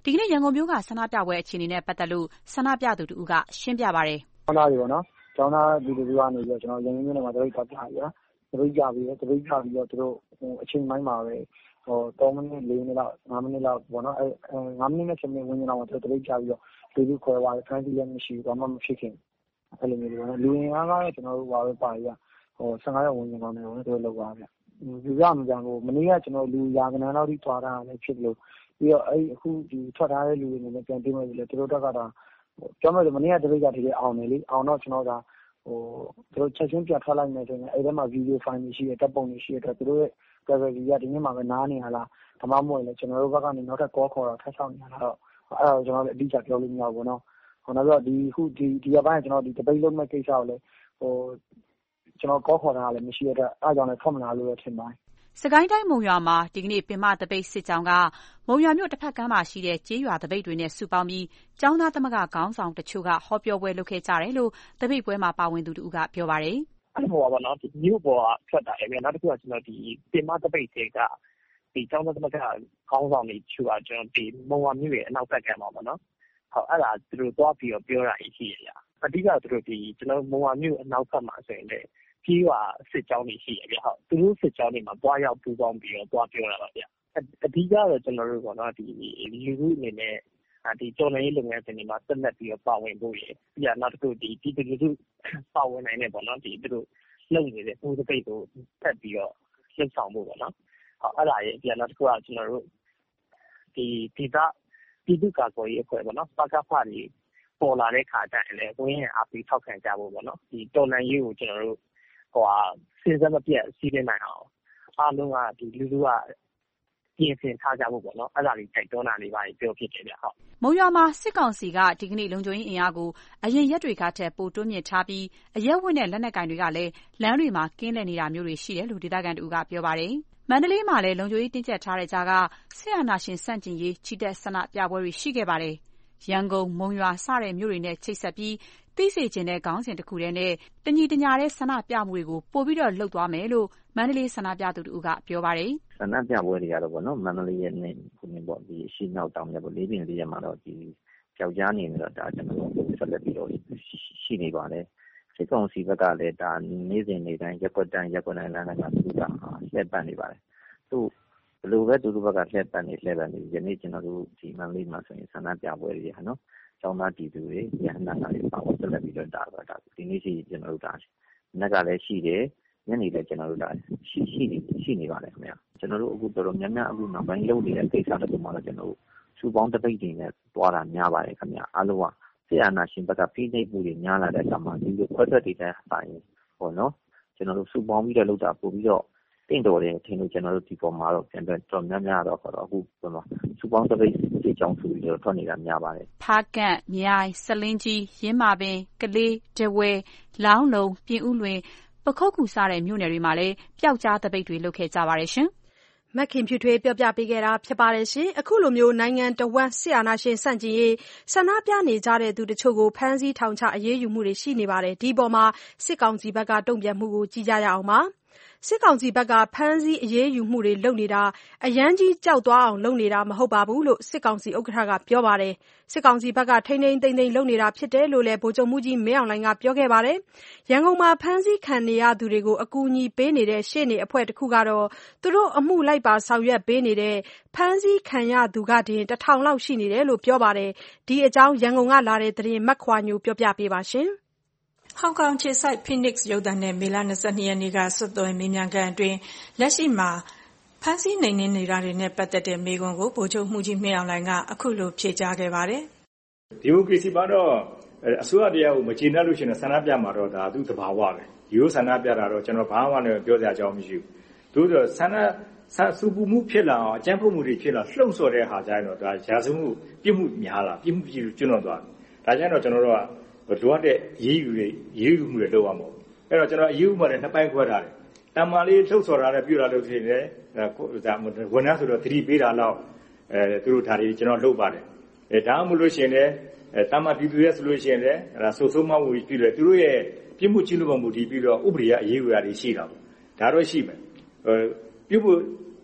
ဒီကနေ့ရန်ကုန်မြို့ကဆန္ဒပြပွဲအခြေအနေနဲ့ပတ်သက်လို့ဆန္ဒပြသူတဦးကရှင်းပြပါတယ်။ကျောင်းသားတွေပေါ့နော်။ကျောင်းသားလူတွေကနေပြီးတော့ကျွန်တော်ရန်ကုန်မြို့မှာတပိတ်သွားပြရတာ။တပိတ်ကြပြီးတော့တပိတ်ကြပြီးတော့သူတို့အချိန်ပိုင်းမှာပဲဟိုသုံးမိနစ်လေးမိနစ်လောက်ငါးမိနစ်လောက်ပေါ့နော်အဲငါးမိနစ်နဲ့ဆယ်မိနစ်ဝန်းကျင်လောက်မှာသူတို့တပိတ်ကြပြီးတော့လူတွေခွဲသွားတယ်ဖန်တီးလည်းမရှိဘူးဘာမှမဖြစ်ခင်အဲ့လိုမျိုးတွေပေါ့နော်လူရင်းကားကတော့ကျွန်တော်တို့ပါပဲပါရဟိုဆယ်ငါးရက်ဝန်းကျင်လောက်နဲ့တော့သူတို့လောက်ပါဗျ။ဒီရမကြဘူးမနေ့ကကျွန်တော်လူရာကနန်းလောက်ထိသွားတာလည်းဖြစ်လို့ပြီးတော့အဲ့အခုဒီထွက်ထားတဲ့လူတွေနဲ့ပြန်တင်မယ်ဆိုလေသူတို့တက်ကတော့ပြောမယ်ဆိုမနေ့ကတပိတ်ကတကယ်အောင်တယ်လေအောင်တော့ကျွန်တော်ကဟိုသူတို့ချက်ချင်းပြန်ထွက်လိုက်မယ်ဆိုရင်အဲ့ထဲမှာဗီဒီယိုဖိုင်တွေရှိရတပ်ပုံတွေရှိရတော့သူတို့ရဲ့ privacy ကဒီနေ့မှပဲနားနေရလားဒါမှမဟုတ်လည်းကျွန်တော်တို့ဘက်ကနေနောက်ထပ် call ခေါ်တော့ထပ်ဆောင်နေရတာတော့အဲ့ဒါကိုကျွန်တော်လည်းအတိအကျပြောလို့မရဘူးနော်ဟိုနောက်တော့ဒီခုဒီဒီကပိုင်းကျွန်တော်ဒီတပိတ်လုံးမဲ့ကိစ္စကိုလည်းဟိုကျွန်တော် call ခေါ်တာလည်းမရှိရတဲ့အဲ့ကြောင့်လည်းထွက်မလာလို့ထင်ပါတယ်စကိုင်းတိုင်းမုံရွာမှာဒီကနေ့ပင်မတပိတ်စစ်ကြောင်းကမုံရွာမြို့တစ်ဖက်ကမ်းမှာရှိတဲ့ကျေးရွာတပိတ်တွေနဲ့စုပေါင်းပြီးကျောင်းသားသမဂ္ဂခေါင်းဆောင်တချို့ကဟောပြောပွဲလုပ်ခဲ့ကြတယ်လို့တပိတ်ပွဲမှာပါဝင်သူတို့ကပြောပါတယ်။အဲ့လိုပါနော်ဒီမြို့ပေါ်ကထွက်တာအဲ့နောက်တစ်ခုကကျွန်တော်ဒီပင်မတပိတ်တွေကဒီကျောင်းသားသမဂ္ဂခေါင်းဆောင်တွေချို့ကကျွန်တော်ဒီမုံရွာမြို့ရဲ့အနောက်ဘက်ကမ်းမှာပေါ့နော်။ဟုတ်အဲ့ဒါသူတို့သွားပြီးတော့ပြောတာရှိရလား။အဓိကသူတို့ဒီကျွန်တော်မုံရွာမြို့အနောက်ဘက်မှာဆိုရင်လည်းကြီးကစစ်ကြောင်းတွေရှိရဗျဟုတ်သူတို့စစ်ကြောင်းတွေမှာတွားရောက်ပူပေါင်းပြီးတော့တွားပြောတာပါဗျအဓိကတော့ကျွန်တော်တို့ကနော်ဒီလူမှုအနေနဲ့ဒီကျော်နေရေးလုပ်ငန်းစဉ်တွေမှာတက်လက်ပြီးတော့ပါဝင်ဖို့ရပြီးတော့နောက်တစ်ခုဒီဒီလူစုပါဝင်နိုင်နေပေါ့နော်ဒီသူတို့လုပ်နေတဲ့ပုံစံပိတ်ကိုတက်ပြီးတော့လှုပ်ဆောင်ဖို့ပေါ့နော်ဟုတ်အဲ့ဒါရဲ့ပြီးတော့နောက်တစ်ခုကကျွန်တော်တို့ဒီဒီကပြည်သူ့ကာကွယ်ရေးအဖွဲ့ပေါ့နော်ပကဖတွေပေါ်လာတဲ့ခါကျရင်လည်းဝင်းရအားပေးထောက်ခံကြဖို့ပေါ့နော်ဒီတော်လှန်ရေးကိုကျွန်တော်တို့ဟိုဟာစဉ်ဆက်မပြတ်စီးနေနိုင်အောင်အားလုံးကဒီလူလူကပြင်ဆင်ထားကြဖို့ပေါ့နော်အဲ့ဒါလေးတိုက်တွန်းတာလေးပါပြောဖြစ်တယ်ဗျဟုတ်မုံရွာမှာစစ်ကောင်စီကဒီကနေ့လုံခြုံရေးအင်အားကိုအရင်ရက်တွေကထက်ပိုတွန်းမြင့်ထားပြီးအရက်ဝတ်နဲ့လက်နက်ကင်တွေကလည်းလမ်းတွေမှာကင်းလှည့်နေတာမျိုးတွေရှိတယ်လို့ဒေသခံတို့ကပြောပါတယ်မန္တလေးမှာလည်းလုံခြုံရေးတင်းကျပ်ထားတဲ့ကြားကစစ်အာဏာရှင်ဆန့်ကျင်ရေးချီတက်ဆန္ဒပြပွဲတွေရှိခဲ့ပါတယ်ရန်ကုန်မုံရွာစတဲ့မြို့တွေနဲ့ချိတ်ဆက်ပြီးသိစေချင်တဲ့ခေါင်းစဉ်တစ်ခုတည်းနဲ့တညီတညာတဲ့ဆန္ဒပြမှုတွေကိုပို့ပြီးတော့လှုပ်သွားမယ်လို့မန္တလေးဆန္ဒပြသူတို့ကပြောပါတယ်ဆန္ဒပြပွဲတွေကတော့ဗောနော်မန္တလေးရဲ့နေခုနေပေါ့ဒီအရှိနောက်တောင်မြတ်ပေါ့လေးပင်လေးရမှာတော့ဒီကြောက်ကြားနေတော့ဒါကျွန်တော်တို့ဆက်လက်ပြီးတော့ရှိနေပါတယ်စစ်ကောင်စီဘက်ကလည်းဒါနေ့စဉ်နေ့တိုင်းရက်ွက်တိုင်းရက်ွက်တိုင်းလမ်းတိုင်းမှာသူကလှည့်ပတ်နေပါတယ်သူဘယ်လိုပဲသူတို့ဘက်ကလှည့်ပတ်နေလှည့်ပတ်နေယနေ့ကျွန်တော်တို့ဒီမန္တလေးမှာဆိုရင်ဆန္ဒပြပွဲတွေဟာနော်ကျောင်းသားပြည်သူတွေရဟန္တာတွေပါဝင်ဆက်လက်ပြီးတော့ဒါတော့ဒါဒီနေ့ရှိကျွန်တော်တို့ဒါနက်ကလည်းရှိတယ်ညနေလည်းကျွန်တော်တို့ဒါရှိရှိနေရှိနေပါတယ်ခင်ဗျာကျွန်တော်တို့အခုတော်တော်များများအခုနောက်ပိုင်းလုပ်နေတဲ့ကိစ္စတခုမှတော့ကျွန်တော်တို့စူပေါင်းတပိတ်တွေနဲ့တွားတာများပါတယ်ခင်ဗျာအားလုံးကဆရာနာရှင်ဘက်ကဖိနှိပ်မှုတွေများလာတဲ့အခါမှာဒီလိုခွဲထွက်တွေတဲ့ဆိုင်ပေါ့နော်ကျွန်တော်တို့စူပေါင်းပြီးတော့လုပ်တာပို့ပြီးတော့တင့်တော်တယ်ထင်လို့ကျွန်တော်တို့ဒီပေါ်မှာတော့ပြန်ပြန်တော်များများတော့ခေါ်တော့အခုကျွန်တော်စူပေါင်းတပိတ်ဒီကြောင်းဆိုပြီးတော့ထွက်နေတာများပါတယ်ဖားကန့်မြိုင်စလင်းကြီးရင်းမာပင်ကလေးဒဝဲလောင်းလုံးပြင်ဦးလွင်ပခုတ်ကူစတဲ့မြို့နယ်တွေမှာလည်းပျောက်ကြားတပိတ်တွေလုပ်ခဲ့ကြပါတယ်ရှင်မခင်ဖြူထွေးပြောပြပေးခဲ့တာဖြစ်ပါတယ်ရှင်အခုလိုမျိုးနိုင်ငံတော်ဝန်ဆရာနာရှင်စန့်ကျင်ရေးဆန္ဒပြနေကြတဲ့သူတချို့ကိုဖမ်းဆီးထောင်ချအရေးယူမှုတွေရှိနေပါတယ်ဒီပေါ်မှာစစ်ကောင်စီဘက်ကတုံ့ပြန်မှုကိုကြည့်ကြရအောင်ပါစစ်ကောင်စီဘက်ကဖမ်းဆီးအရေးယူမှုတွေလုပ်နေတာအရန်ကြီးကြောက်သွားအောင်လုပ်နေတာမဟုတ်ပါဘူးလို့စစ်ကောင်စီဥက္ကဋ္ဌကပြောပါတယ်စစ်ကောင်စီဘက်ကထိန်းထိန်းသိမ်းသိမ်းလုပ်နေတာဖြစ်တယ်လို့လည်းဗိုလ်ချုပ်မှုကြီးမင်းအောင်လှိုင်ကပြောခဲ့ပါတယ်ရန်ကုန်မှာဖမ်းဆီးခံနေရသူတွေကိုအကူအညီပေးနေတဲ့ရှေ့နေအဖွဲ့တစ်ခုကတော့သူတို့အမှုလိုက်ပါဆောင်ရွက်ပေးနေတဲ့ဖမ်းဆီးခံရသူကတင်တစ်ထောင်လောက်ရှိနေတယ်လို့ပြောပါတယ်ဒီအကြောင်းရန်ကုန်ကလာတဲ့သတင်းမက်ခွာညိုပြောပြပေးပါရှင်ဟောင်ကောင်ခြေစိုက် Phoenix ရုပ်သံနဲ့မေလ၂၂ရက်နေ့ကဆက်သွယ်မေးမြန်းခန်းအတွင်းလက်ရှိမှာဖမ်းဆီးနှိမ်နင်းနေတာတွေနဲ့ပတ်သက်တဲ့မေးခွန်းကိုဗိုလ်ချုပ်မှုကြီးမင်းအောင်လှိုင်ကအခုလိုဖြေကြားခဲ့ပါတယ်။ဒီမိုကရေစီမှာတော့အစိုးရတရားကိုမကျေနပ်လို့ရှိရင်ဆန္ဒပြမှာတော့ဒါသူ့သဘာဝပဲ။ရိုးဆန္ဒပြတာတော့ကျွန်တော်ဘာမှလည်းပြောစရာအကြောင်းမရှိဘူး။သို့သောဆန္ဒစူပူမှုဖြစ်လာအောင်အကြမ်းဖက်မှုတွေဖြစ်လာလှုံ့ဆော်တဲ့ဟာကြရင်တော့ဒါရာဇဝမှုပြစ်မှုများလာပြစ်မှုကြီးကျွလွန်သွားတယ်။ဒါကြောင့်တော့ကျွန်တော်တို့ကလိုအပ်တဲ့ရေးယူတွေရေးယူမှုတွေလုပ်ရမှာ။အဲ့တော့ကျွန်တော်အရေးယူမှလည်းနှစ်ပိုင်းခွဲထားတယ်။တမန်လေးလှုပ်ဆော်တာလည်းပြုတာလို့ဖြစ်နေတယ်။ဒါဝန်ထမ်းဆိုတော့သတိပေးတာတော့အဲသူတို့ဒါတွေကျွန်တော်လုပ်ပါတယ်။အဲဒါမှမဟုတ်လို့ရှိရင်လည်းတမန်ပြည်သူရဲ့ဆိုလို့ရှိရင်လည်းအဲဒါဆိုဆုံးမမှုပြုတယ်သူတို့ရဲ့ပြစ်မှုကြီးလို့မှမူတည်ပြီးတော့ဥပဒေရအရေးယူရတွေရှိတာပေါ့။ဒါတော့ရှိမယ်။အဲပြုမှု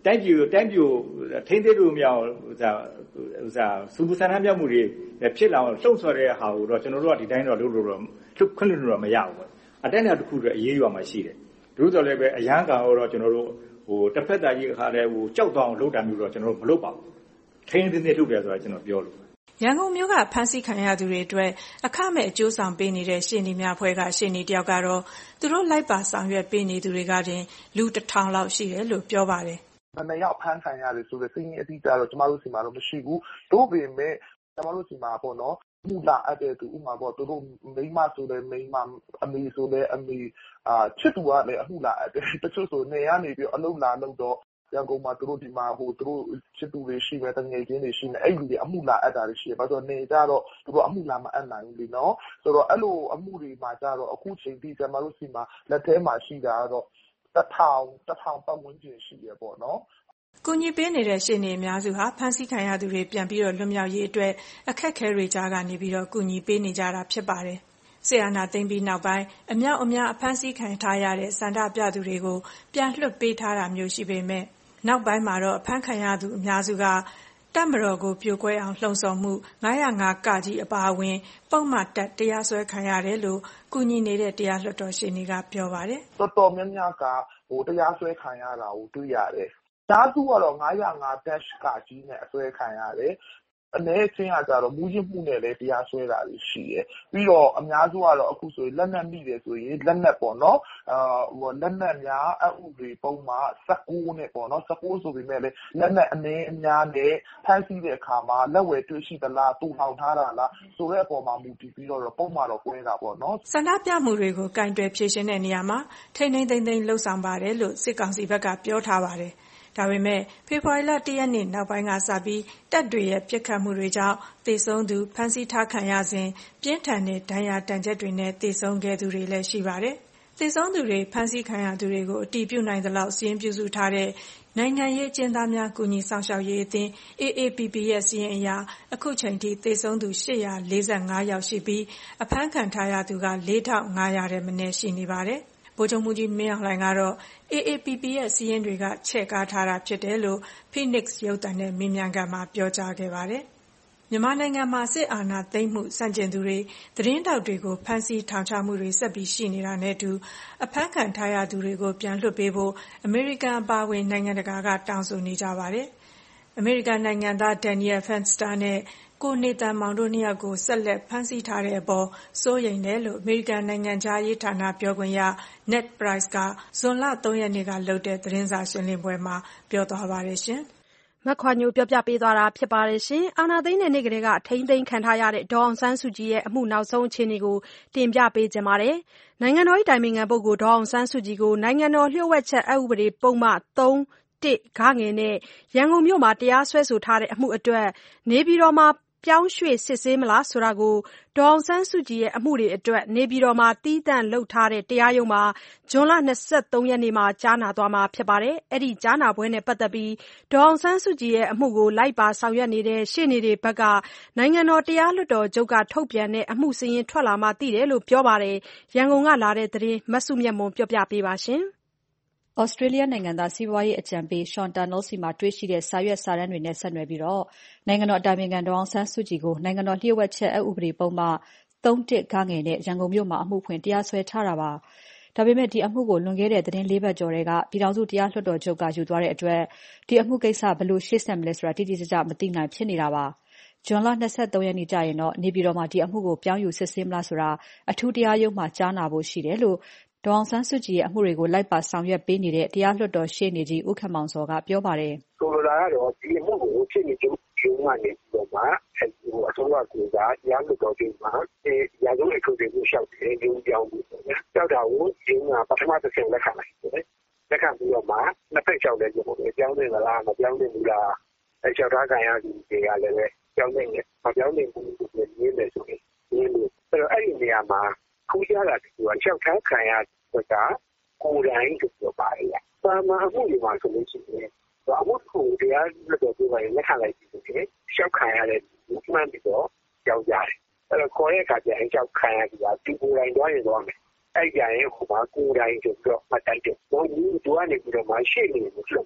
တိုင်းပြည်ကိုတိုင်းပြည်ကိုထိန်းသိမ်းလို့မရအောင်ဥစားဥစားစူပူဆန္ဒပြမှုတွေဖြစ်လာအောင်လှုံ့ဆော်တဲ့ဟာကိုတော့ကျွန်တော်တို့ကဒီတိုင်းတော့လုပ်လို့တော့ခွင့်လွှတ်လို့မရဘူးပေါ့အတိုင်းအတာတစ်ခုတော့အရေးယူရမှာရှိတယ်တို့တော့လည်းပဲအရန်ကောင်တော့ကျွန်တော်တို့ဟိုတစ်ဖက်သားကြီးအခါလဲဟိုကြောက်တောင်လုပ်တာမျိုးတော့ကျွန်တော်တို့မလုပ်ပါဘူးထိန်းသိမ်းသိမ်းလုပ်တယ်ဆိုတာကျွန်တော်ပြောလို့ရန်ကုန်မြို့ကဖမ်းဆီးခံရသူတွေအတွက်အခမဲ့အကျိုးဆောင်ပေးနေတဲ့ရှင်းနေများဖွဲ့ကရှင်းနေတယောက်ကတော့သူတို့လိုက်ပါဆောင်ရွက်ပေးနေသူတွေကတင်လူတစ်ထောင်လောက်ရှိတယ်လို့ပြောပါတယ်။ဘယ်ရောက်ဖမ်းခံရတယ်ဆိုတဲ့စိတ်ရင်းအတိအကျတော့ကျမတို့စီမှာတော့မရှိဘူး။တို့ပေမဲ့ကျမတို့စီမှာပေါ့နော်မှုလာအပ်တဲ့သူဥမာပေါ့သူတို့မိန်းမဆိုတဲ့မိန်းမအမေဆိုတဲ့အမေအာချစ်သူကလည်းအမှုလာအပ်တယ်တချို့ဆိုနေရနေပြီးအလုပ်လာလုပ်တော့ရန်ကုန်မှာသူတို့ဒီမှာဟိုသူတို့ချစ်သူတွေရှိမယ်တငယ်ချင်းတွေရှိမယ်အဲ့လူတွေအမှုလာအပ်တာတွေရှိတယ်ဘာလို့နေကြတော့သူတို့အမှုလာမအပ်နိုင်ဘူးလीနော်ဆိုတော့အဲ့လိုအမှုတွေမှာကြတော့အခုချိန်ထိကျမတို့စီမှာလက်ထဲမှာရှိတာကတော့တစ်ထောင်တစ်ထောင်ပတ်ဝန်းကျင်ရှိရပေါ့နော်ကူညီပေးနေတဲ့ရှင်းနေအများစုဟာဖမ်းဆီးခံရသူတွေပြန်ပြီးတော့လွတ်မြောက်ရေးအတွက်အခက်အခဲတွေကြားကနေပြီးတော့ကူညီပေးနေကြတာဖြစ်ပါတယ်။ဆီယနာသိမ့်ပြီးနောက်ပိုင်းအမြောက်အများအဖမ်းဆီးခံထားရတဲ့စန္ဒပြသူတွေကိုပြန်လွှတ်ပေးထားတာမျိုးရှိပေမဲ့နောက်ပိုင်းမှာတော့အဖမ်းခံရသူအများစုကတပ်မတော်ကိုပြိုကွဲအောင်လှုံ့ဆော်မှုငါး၀၅ ကကြီးအပါအဝင်ပုံမှန်တက်တရားစွဲခံရတယ်လို့ကူညီနေတဲ့တရားလွှတ်တော်ရှင်းနေကပြောပါတယ်။တော်တော်များများကဟိုတရားစွဲခံရတာကိုတွေ့ရတယ်။ဒါသူကတော့ငါး၀၅ dash ကကြီးနဲ့အစွဲခံရတယ်။အနေအချင်းကကြတော့မူးယစ်မှုနဲ့လည်းတရားစွဲတာရှိတယ်ပြီးတော့အများစုကတော့အခုဆိုရင်လက်နက်မိတယ်ဆိုရင်လက်နက်ပေါ့နော်အာဟိုလက်နက်များအဥပဒေပုံမှာ၁၉နဲ့ပေါ့နော်၁၉ဆိုပေမဲ့လည်းလက်နက်အနေအများနဲ့ဖမ်းဆီးတဲ့အခါမှာလက်ဝယ်တွေ့ရှိသလားတူထောင်ထားတာလားဆိုတဲ့အပေါ်မှာမူတည်ပြီးတော့ပုံမှာတော့ကွဲတာပေါ့နော်စန္ဒပြမှုတွေကိုကင်တွယ်ဖြေရှင်းတဲ့နေရာမှာထိန်းထိန်းသိမ်းသိမ်းလှုပ်ဆောင်ပါတယ်လို့စစ်ကောင်စီဘက်ကပြောထားပါတယ်ဒါပေမဲ့ဖေဖော်ဝါရီလ၁ရက်နေ့နောက်ပိုင်းကစပြီးတပ်တွေရဲ့ပြစ်ခတ်မှုတွေကြောင့်သေဆုံးသူဖမ်းဆီးထားခံရစဉ်ပြင်းထန်တဲ့ဒဏ်ရာတန်ချက်တွေနဲ့သေဆုံးခဲ့သူတွေလည်းရှိပါတယ်။သေဆုံးသူတွေဖမ်းဆီးခံရသူတွေကိုအတည်ပြုနိုင်သလောက်စီရင်ပြုစုထားတဲ့နိုင်ငံရေးအကျဉ်းသားများကူညီဆောင်ရှောက်ရေးအသင်း A A P P ရဲ့စီရင်အရအခုချိန်ထိသေဆုံးသူ၈၄၅ယောက်ရှိပြီးအဖမ်းခံထားရသူက၄ထောင်၅ရာတဲ့မနည်းရှိနေပါတယ်။ဗိုလ်ချုပ်မှူးကြီးမင်းအောင်လှိုင်ကတော့ A A P P ရဲ့စီးရင်တွေကချဲ့ကားထားတာဖြစ်တယ်လို့ Phoenix ရုပ်သံနဲ့မေးမြန်းခန်းမှာပြောကြားခဲ့ပါတယ်။မြန်မာနိုင်ငံမှာစစ်အာဏာသိမ်းမှုစန့်ကျင်သူတွေသတင်းတောက်တွေကိုဖမ်းဆီးထောင်ချမှုတွေဆက်ပြီးရှိနေတာနဲ့အတူအဖမ်းခံထားရသူတွေကိုပြန်လွှတ်ပေးဖို့အမေရိကန်အပါအဝင်နိုင်ငံတကာကတောင်းဆိုနေကြပါတယ်။အမေရိကန်နိုင်ငံသား Daniel Fenster နဲ့ကိုနေတန်မောင်တို့နှစ်ယောက်ကိုဆက်လက်ဖမ်းဆီးထားတဲ့အပေါ်စိုးရိမ်တယ်လို့အမေရိကန်နိုင်ငံခြားရေးဌာနပြောခွင့်ရ Ned Price ကဇွန်လ၃ရက်နေ့ကလုပ်တဲ့သတင်းစာရှင်းလင်းပွဲမှာပြောသွားပါတယ်ရှင်။မခွာညိုပြောပြပေးသွားတာဖြစ်ပါတယ်ရှင်။အာဏာသိမ်းတဲ့နေ့ကလေးကထိမ့်သိမ်းခံထားရတဲ့ဒေါ်အောင်ဆန်းစုကြည်ရဲ့အမှုနောက်ဆုံးအခြေအနေကိုတင်ပြပေးကြပါမယ်။နိုင်ငံတော်၏တိုင်ပင်ခံပုဂ္ဂိုလ်ဒေါ်အောင်ဆန်းစုကြည်ကိုနိုင်ငံတော်လျှို့ဝှက်ချက်အက်ဥပဒေပုံမှန်၃တစ်ဂငယ်နဲ့ရန်ကုန်မြို့မှာတရားစွဲဆိုထားတဲ့အမှုအတွက်နေပြည်တော်မှာပြောင်းရွှေ့စစ်ဆေးမလားဆိုတာကိုဒေါ်အောင်ဆန်းစုကြည်ရဲ့အမှုတွေအတွက်နေပြည်တော်မှာသီးသန့်လုပ်ထားတဲ့တရားရုံးမှာဇွန်လ၂၃ရက်နေ့မှာကြားနာသွားမှာဖြစ်ပါတယ်။အဲဒီကြားနာပွဲနဲ့ပတ်သက်ပြီးဒေါ်အောင်ဆန်းစုကြည်ရဲ့အမှုကိုလိုက်ပါဆောင်ရွက်နေတဲ့ရှေ့နေတွေဘက်ကနိုင်ငံတော်တရားလွှတ်တော်ချုပ်ကထုတ်ပြန်တဲ့အမှုစာရင်းထွက်လာမှသိတယ်လို့ပြောပါတယ်။ရန်ကုန်ကလာတဲ့သတင်းမစုမြတ်မွန်ပြောပြပေးပါရှင်။သြစတြေးလျနိုင်ငံသားစီးပွားရေးအကြံပေး Sean Turnell ဆီမှာတွေ့ရှိတဲ့စာရွက်စာတမ်းတွေနဲ့ဆက်နွယ်ပြီးနိုင်ငံတော်အတိုင်ပင်ခံဒေါ်အောင်ဆန်းစုကြည်ကိုနိုင်ငံတော်လျှို့ဝှက်ချက်အက်ဥပဒေပုံမှန်၃တစ်ဂငယ်နဲ့ရန်ကုန်မြို့မှာအမှုဖွင့်တရားစွဲထားတာပါ။ဒါပေမဲ့ဒီအမှုကိုလွန်ခဲ့တဲ့သတင်း၄ပတ်ကျော်ထဲကပြည်ထောင်စုတရားလွှတ်တော်ချုပ်ကယူသွားတဲ့အတွက်ဒီအမှုကိစ္စဘယ်လိုရှေ့ဆက်မလဲဆိုတာတိတိကျကျမသိနိုင်ဖြစ်နေတာပါ။ဇွန်လ၂၃ရက်နေ့ကျရင်တော့နေပြည်တော်မှာဒီအမှုကိုပြောင်းယူစစ်ဆေးမလားဆိုတာအထူးတရားရုံးမှာကြားနာဖို့ရှိတယ်လို့ဒေါ်အောင်ဆန်းစုကြည်ရဲ့အမှုတွေကိုလိုက်ပါဆောင်ရွက်ပေးနေတဲ့တရားလွှတ်တော်ရှေ့နေကြီးဦးခင်မောင်စောကပြောပါတယ်။ဆိုလိုတာကတော့ဒီအမှုကိုရှေ့နေချုပ်ရုံးကနေပြီးတော့မှအဲဟိုအစိုးရကတရားလွှတ်တော်ချုပ်မှာဒီရာဇဝတ်အထုပ်တွေကိုရှောက်တယ်ရုံးပြောင်းပြီးပေါ့နော်။ကြောက်တာကိုရုံးကပထမတစ်ဆင့်လက်ခံလိုက်တယ်။လက်ခံပြီးတော့မှနှစ်ဖက်လျှောက်တယ်ပြောတယ်ပြောင်းနေလားမပြောင်းနေဘူးလားအဲလျှောက်ထားခံရသူတွေကလည်းပဲပြောင်းနေတယ်မပြောင်းနေဘူးဆိုပြီးရင်းတယ်ဆိုရင်ရင်းလို့အဲ့တော့အဲ့ဒီနေရာမှာခုရတာကလျှောက်ထားခံရကကိုယ်တိုင်ကိုပြောပါရ။ပါမအမှုတွေမှာဆိုလို့ရှိရင်အမှုကိုတရားလွှတ်တော်ပြုပိုင်းလက်ခံလိုက်ပြီးဆိုရင်ရှောက်ခံရတဲ့ဒီမှန်ပြီးတော့ကြောက်ကြတယ်။အဲ့တော့ခေါ်တဲ့အခါကျရင်ရှောက်ခံရပြီးတော့ဒီကိုယ်တိုင်သွားရင်သွားမယ်။အဲ့ကြရင်ဟိုမှာကိုယ်တိုင်ဆိုပြီးတော့မှတ်တိုက်တယ်။ဘုံကြီးသူကနေပြီးတော့မှရှေ့နေလို့လုပ်တယ်။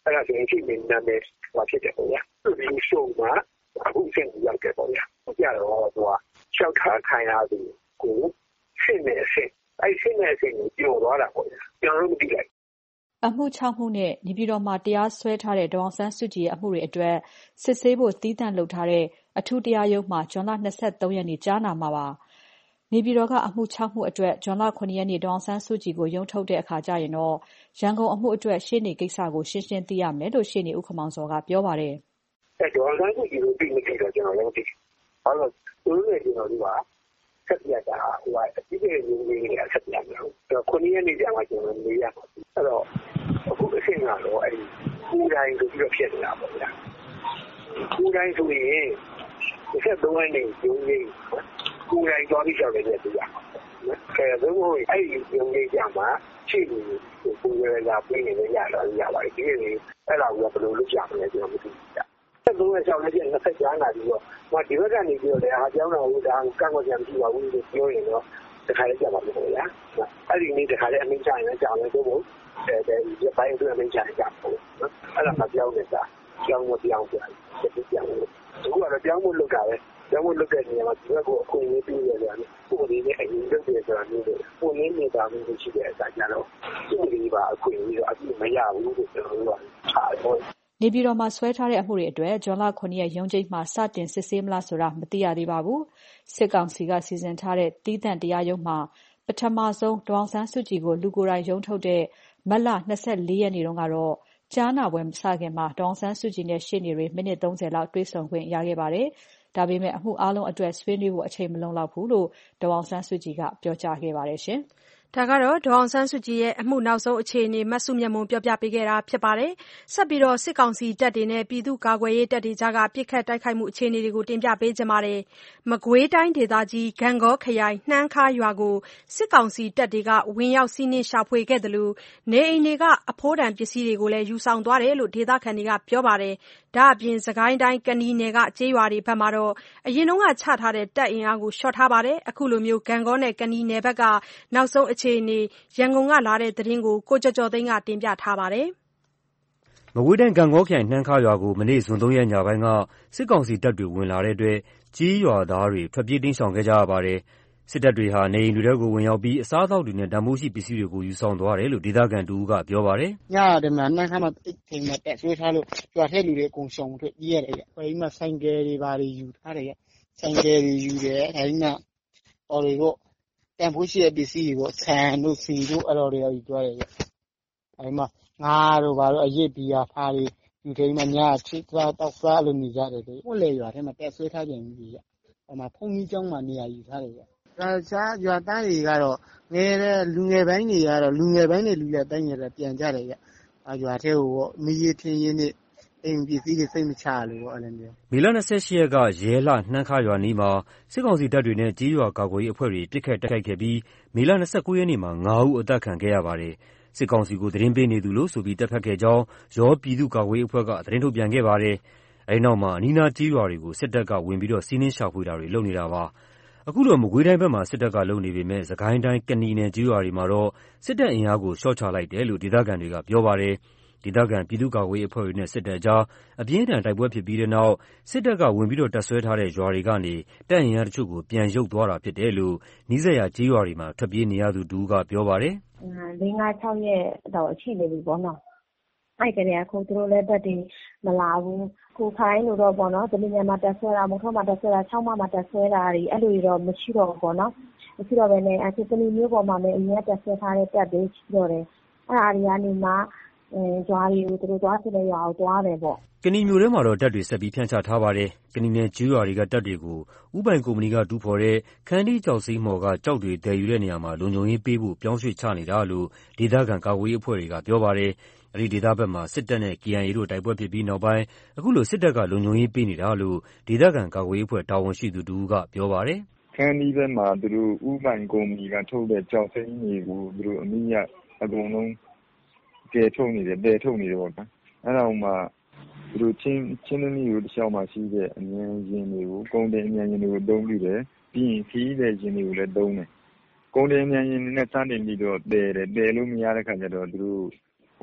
အဲ့ဒါဆိုရင်ရှိနေနာမည်ဟောဖြစ်တယ်ပေါ့ဗျာသူဒီရှုံမှာအခုအဆင့်ရောက်တယ်ပေါ့ဗျာကြတော့သူကရှောက်ထားခံရသူကိုရှင်းနေအဆင့်အဲ့ရှင်းနေအဆင့်ကိုပြောသွားတာပေါ့ဗျာကျွန်တော်တို့မသိလိုက်အမှုခြောက်မှုနဲ့နေပြည်တော်မှာတရားစွဲထားတဲ့ဒေါ်အောင်ဆန်းစုကြည်ရဲ့အမှုတွေအတွက်စစ်ဆေးဖို့သီးသန့်လုပ်ထားတဲ့အထူးတရားရုံးမှာဇွန်လ၂၃ရက်နေ့ကြားနာမှာပါ။နေပြည်တော်ကအမှုခြောက်မှုအတွက်ဇွန်လ၇ရက်နေ့ဒေါ်အောင်ဆန်းစုကြည်ကိုရုံးထုတ်တဲ့အခါကျရင်တော့ရန်ကုန်အမှုအတွက်ရှေ့နေကိစ္စကိုရှင်းရှင်းသိရမယ်လို့ရှေ့နေဦးခင်မောင်စောကပြောပါတယ်။အဲဒေါ်အောင်ဆန်းစုကြည်ကိုသိမသိတော့ကျွန်တော်လည်းမသိဘူး။ဘာလို့သူတို့လည်းကျွန်တော်တို့ကဆက်ပြတာဟိုကအတိအကျရုံးလေးနဲ့ဆက်ပြတယ်။တော့ခုနှစ်ရက်နေ့ကျမှကျွန်တော်နေရမှာ။အဲ့တော့အခုအဆင့်ကတော့အဲ့ဒီကိုယ်တိုင်ဆိုပြီးတော့ဖြစ်နေတာပေါ့ဗျာ။ကိုယ်တိုင်ဆိုရင်ဆက်တော့နေရုံးလေးကိုယ်တိုင်တော်ပြီးကြောက်နေတယ်သူက။နော်။အဲဒါမို့အဲ့ဒီရုံးလေးကျမှရှိနေကိုယ်ရလာပြင်းနေရတော့ရပါတယ်ဒီနေ့အဲ့ဒါကိုဘယ်လိုလုပ်ကြမလဲကျွန်တော်မသိဘူး။ဆက်တော့ကြောက်နေတယ်နှစ်ဖက်ကြားနာပြီးတော့ဟိုဒီဘက်ကနေပြီးတော့လည်းဟာကြောင်းတော်ကကန့်ကွက်ကြမရှိပါဘူးလို့ပြောရင်တော့တခါလေးကြပါမယ်ဗျာ။အဲ့ဒီနေ့တခါလေးအမိန့်ချရင်လည်းကြောင်းလည်းတော့အဲဒီဘိုင်းအတွင်းအမိန့်ချရင်ကြောက်ပေါ့နော်။အဲ့ဒါမှပြောင်းနေတာကြောင်းမပြောင်းပြန်တယ်ပြောင်းလို့အခုကတော့ပြောင်းဖို့လုပ်တာပဲကျောင်းမလုပ်တဲ့နေရာမှာဒီဘက်ကိုအခွင့်အရေးပေးရတယ်။ပုံလေးနဲ့အရင်လုပ်တယ်ဆိုတာမျိုးတွေပုံလေးနေတာမျိုးရှိတဲ့အစားကြတော့ဒီလိုပါအခွင့်အရေးတော့အပြည့်မရဘူးလို့ကျွန်တော်တို့ကထားတယ်။နေပြည်တော်မှာဆွဲထားတဲ့အမှုတွေအတွက်ဇွန်လ၇ရက်ရုံးချိန်းမှာစတင်စစ်ဆေးမလားဆိုတာမသိရသေးပါဘူး။စစ်ကောင်စီကစီစဉ်ထားတဲ့တီးသန့်တရားရုံးမှာပထမဆုံးဒေါ်အောင်ဆန်းစုကြည်ကိုလူကိုယ်တိုင်ရုံးထုတ်တဲ့မတ်လ၂၄ရက်နေ့တုန်းကတော့ကြားနာပွဲမစခင်မှာဒေါ်အောင်ဆန်းစုကြည်နဲ့ရှေ့နေတွေမိနစ်၃၀လောက်တွေ့ဆုံခွင့်ရခဲ့ပါတယ်။ဒါပေမဲ့အမှုအားလုံးအတွက်ဆွေးနွေးဖို့အချိန်မလုံလောက်ဘူးလို့ဒေါ်အောင်ဆန်းစုကြည်ကပြောကြားခဲ့ပါတယ်ရှင်။ဒါကတော့ဒေါ်အောင်ဆန်းစုကြည်ရဲ့အမှုနောက်ဆုံးအခြေအနေမဆုမြတ်မွန်ပြောပြပေးခဲ့တာဖြစ်ပါတယ်။ဆက်ပြီးတော့စစ်ကောင်စီတပ်တွေနဲ့ပြည်သူ့ကာကွယ်ရေးတပ်တွေကြားကပြစ်ခတ်တိုက်ခိုက်မှုအခြေအနေတွေကိုတင်ပြပေးကြပါမယ်။မကွေးတိုင်းဒေသကြီးဂန့်ဂေါခရိုင်နှမ်းခါရွာကိုစစ်ကောင်စီတပ်တွေကဝင်ရောက်စီးနင်းရှာဖွေခဲ့တယ်လို့နေအိမ်တွေကအဖိုးတန်ပစ္စည်းတွေကိုလည်းယူဆောင်သွားတယ်လို့ဒေသခံတွေကပြောပါတယ်။ဒါအပြင်စကိုင်းတိုင်းကနီနယ်ကကျေးရွာတွေဘက်မှာတော့အရင်ကချထားတဲ့တပ်အင်အားကိုလျှော့ထားပါတယ်။အခုလိုမျိုးဂန့်ဂေါနဲ့ကနီနယ်ဘက်ကနောက်ဆုံးအခြေအနေရန်ကုန်ကလာတဲ့သတင်းကိုကိုကျော်ကျော်သိန်းကတင်ပြထားပါတယ်။မကွေးတိုင်းဂန့်ဂေါခရိုင်နှမ်းခါရွာကိုမနေ့ဇွန်၃ရက်ညပိုင်းကစစ်ကောင်စီတပ်တွေဝင်လာတဲ့အတွက်ကြီးရွာသားတွေထွက်ပြေးတိမ်းရှောင်ခဲ့ကြရပါတယ်။စစ်တပ်တွေဟာနေအိမ်တွေထဲကိုဝင်ရောက်ပြီးအစားအသောက်တွေနဲ့တန်ဖိုးရှိပစ္စည်းတွေကိုယူဆောင်သွားတယ်လို့ဒေသခံတူကပြောပါတယ်။ညရတယ်မှာနှမ်းခါမှာအိတ်ထိန်နဲ့တက်ဆွဲထားလို့ရွာထဲလူတွေအကုန်ရှောင်ထွက်ပြေးရတယ်ဗျ။အဲဒီမှာဆိုင်ကယ်တွေဘာတွေယူထားတယ်ဗျ။ဆိုင်ကယ်တွေယူတယ်အဲဒီမှာအော်တွေတော့တန်ဖိုးရှိတဲ့ပစ္စည်းတွေပေါ့ဆန်တို့စီတို့အဲ့လိုတွေယူသွားတယ်ဗျအဲဒီမှာငါတို့ဘာလို့အရစ်ဘီယာဖားတွေယူထိန်မှာညချစ်သွားတောက်စားလို့နေကြတယ်လေဟုတ်လေရွာထဲမှာတက်ဆွဲထားကြပြီဗျဟိုမှာဖုန်ကြီးကျောင်းမှာနေရာယူထားတယ်ဗျဒါချာရွာသားတွေကတော့ငယ်တဲ့လူငယ်ပိုင်းတွေကတော့လူငယ်ပိုင်းတွေလူလက်ပိုင်းတွေပြန်ကြတယ်ဗျအရွာထဲကိုပေါ့မီးရထင်းရင်းနဲ့အိမ်ပစ္စည်းတွေစိတ်မချလို့ပေါ့အဲ့လိုမျိုးမေလ၂၈ရက်ကရဲလှနှမ်းခါရွာနီးမှာစစ်ကောင်စီတပ်တွေနဲ့ကြေးရွာကာကွယ်ရေးအဖွဲ့တွေပစ်ခတ်တိုက်ခိုက်ခဲ့ပြီးမေလ၂၉ရက်နေ့မှာ၅ဦးအသက်ခံခဲ့ရပါတယ်။စစ်ကောင်စီကိုသတင်းပေးနေသူလို့ဆိုပြီးတပ်ဖက်ခဲ့ကြောင်းရောပြည်သူ့ကာကွယ်ရေးအဖွဲ့ကသတင်းထုတ်ပြန်ခဲ့ပါတယ်။အဲဒီနောက်မှာအနီးနားကြေးရွာတွေကိုစစ်တပ်ကဝင်ပြီးတော့စီးနင်းရှာဖွေတာတွေလုပ်နေတာပါ။အခုတော့မကွေးတိုင်းဘက်မှာစစ်တပ်ကလုပ်နေပေမဲ့စကိုင်းတိုင်းကနီနယ်ကြေးရွာတွေမှာတော့စစ်တပ်အင်အားကိုလျှော့ချလိုက်တယ်လို့ဒေသခံတွေကပြောပါတယ်။ဒေသခံပြည်သူ့ကာကွယ်ရေးအဖွဲ့တွေနဲ့စစ်တပ်ကြားအပြင်းထန်တိုက်ပွဲဖြစ်ပြီးတဲ့နောက်စစ်တပ်ကဝင်ပြီးတော့တပ်ဆွဲထားတဲ့ရွာတွေကနေတပ်အင်အားတချို့ကိုပြန်ရုပ်သွားတာဖြစ်တယ်လို့နီးစပ်ရာကြေးရွာတွေမှာထွက်ပြေးနေရသူတူကပြောပါတယ်။လေးငါး၆ရက်တော့ရှိနေပြီပေါ့နော်။အဲ့ကလေးကခုသူတို့လည်းတက်တင်မလာဘူး။ခုခိုင်းလို့တော့ပေါ့နော်။တမင်မြန်မာတက်ဆွဲတာမဟုတ်မှာတက်ဆွဲတာ၆မမှာတက်ဆွဲတာတွေအဲ့လိုတော့မရှိတော့ဘူးပေါ့နော်။မရှိတော့ဘဲနဲ့အခုတမင်မျိုးပေါ်မှာလည်းအရင်တက်ဆွဲထားတဲ့တက်တွေရှိတော့တယ်။အဲ့အရာတွေကနေမှအဲကြွားတွေကိုသူတို့သွားစစ်တဲ့ရွာကိုသွားတယ်ပေါ့ကနီမျိုးထဲမှာတော့တပ်တွေဆက်ပြီးဖြန့်ချထားပါတယ်ကနီနယ်ကျွော်တွေကတပ်တွေကိုဥပိုင်ကုမ္ပဏီကတူဖော်တဲ့ခန်းတီးကြောက်စိမ်းမော်ကကြောက်တွေတည်ယူတဲ့နေရာမှာလုံခြုံရေးပေးဖို့ပြောင်းရွှေ့ချနေတာလို့ဒေသခံကာကွယ်ရေးအဖွဲ့တွေကပြောပါတယ်အဲဒီဒေသဘက်မှာစစ်တပ်နဲ့ K I A တို့တိုက်ပွဲဖြစ်ပြီးနောက်ပိုင်းအခုလိုစစ်တပ်ကလုံခြုံရေးပေးနေတာလို့ဒေသခံကာကွယ်ရေးအဖွဲ့တာဝန်ရှိသူတူကပြောပါတယ်ခန်းတီးဘက်မှာသူတို့ဥပိုင်ကုမ္ပဏီကထုတ်တဲ့ကြောက်စိမ်းတွေကိုသူတို့အမိရအကုန်လုံးကဲထုတ်နေတယ်တဲထုတ်နေတယ်ပေါ့ကွာအဲ့ဒါမှသူတို့ချင်းချင်းနှီးကိုတခြားမှာရှိတဲ့အမြန်ရင်တွေကိုကုန်တယ်အမြန်ရင်တွေကိုတုံးပြီးတယ်ပြီးရင်ခီးတဲ့ရင်တွေကိုလည်းတုံးတယ်ကုန်တယ်အမြန်ရင်နဲ့စတင်ပြီးတော့တဲတယ်တဲလို့မရတဲ့ခါကျတော့သူတို့ဟ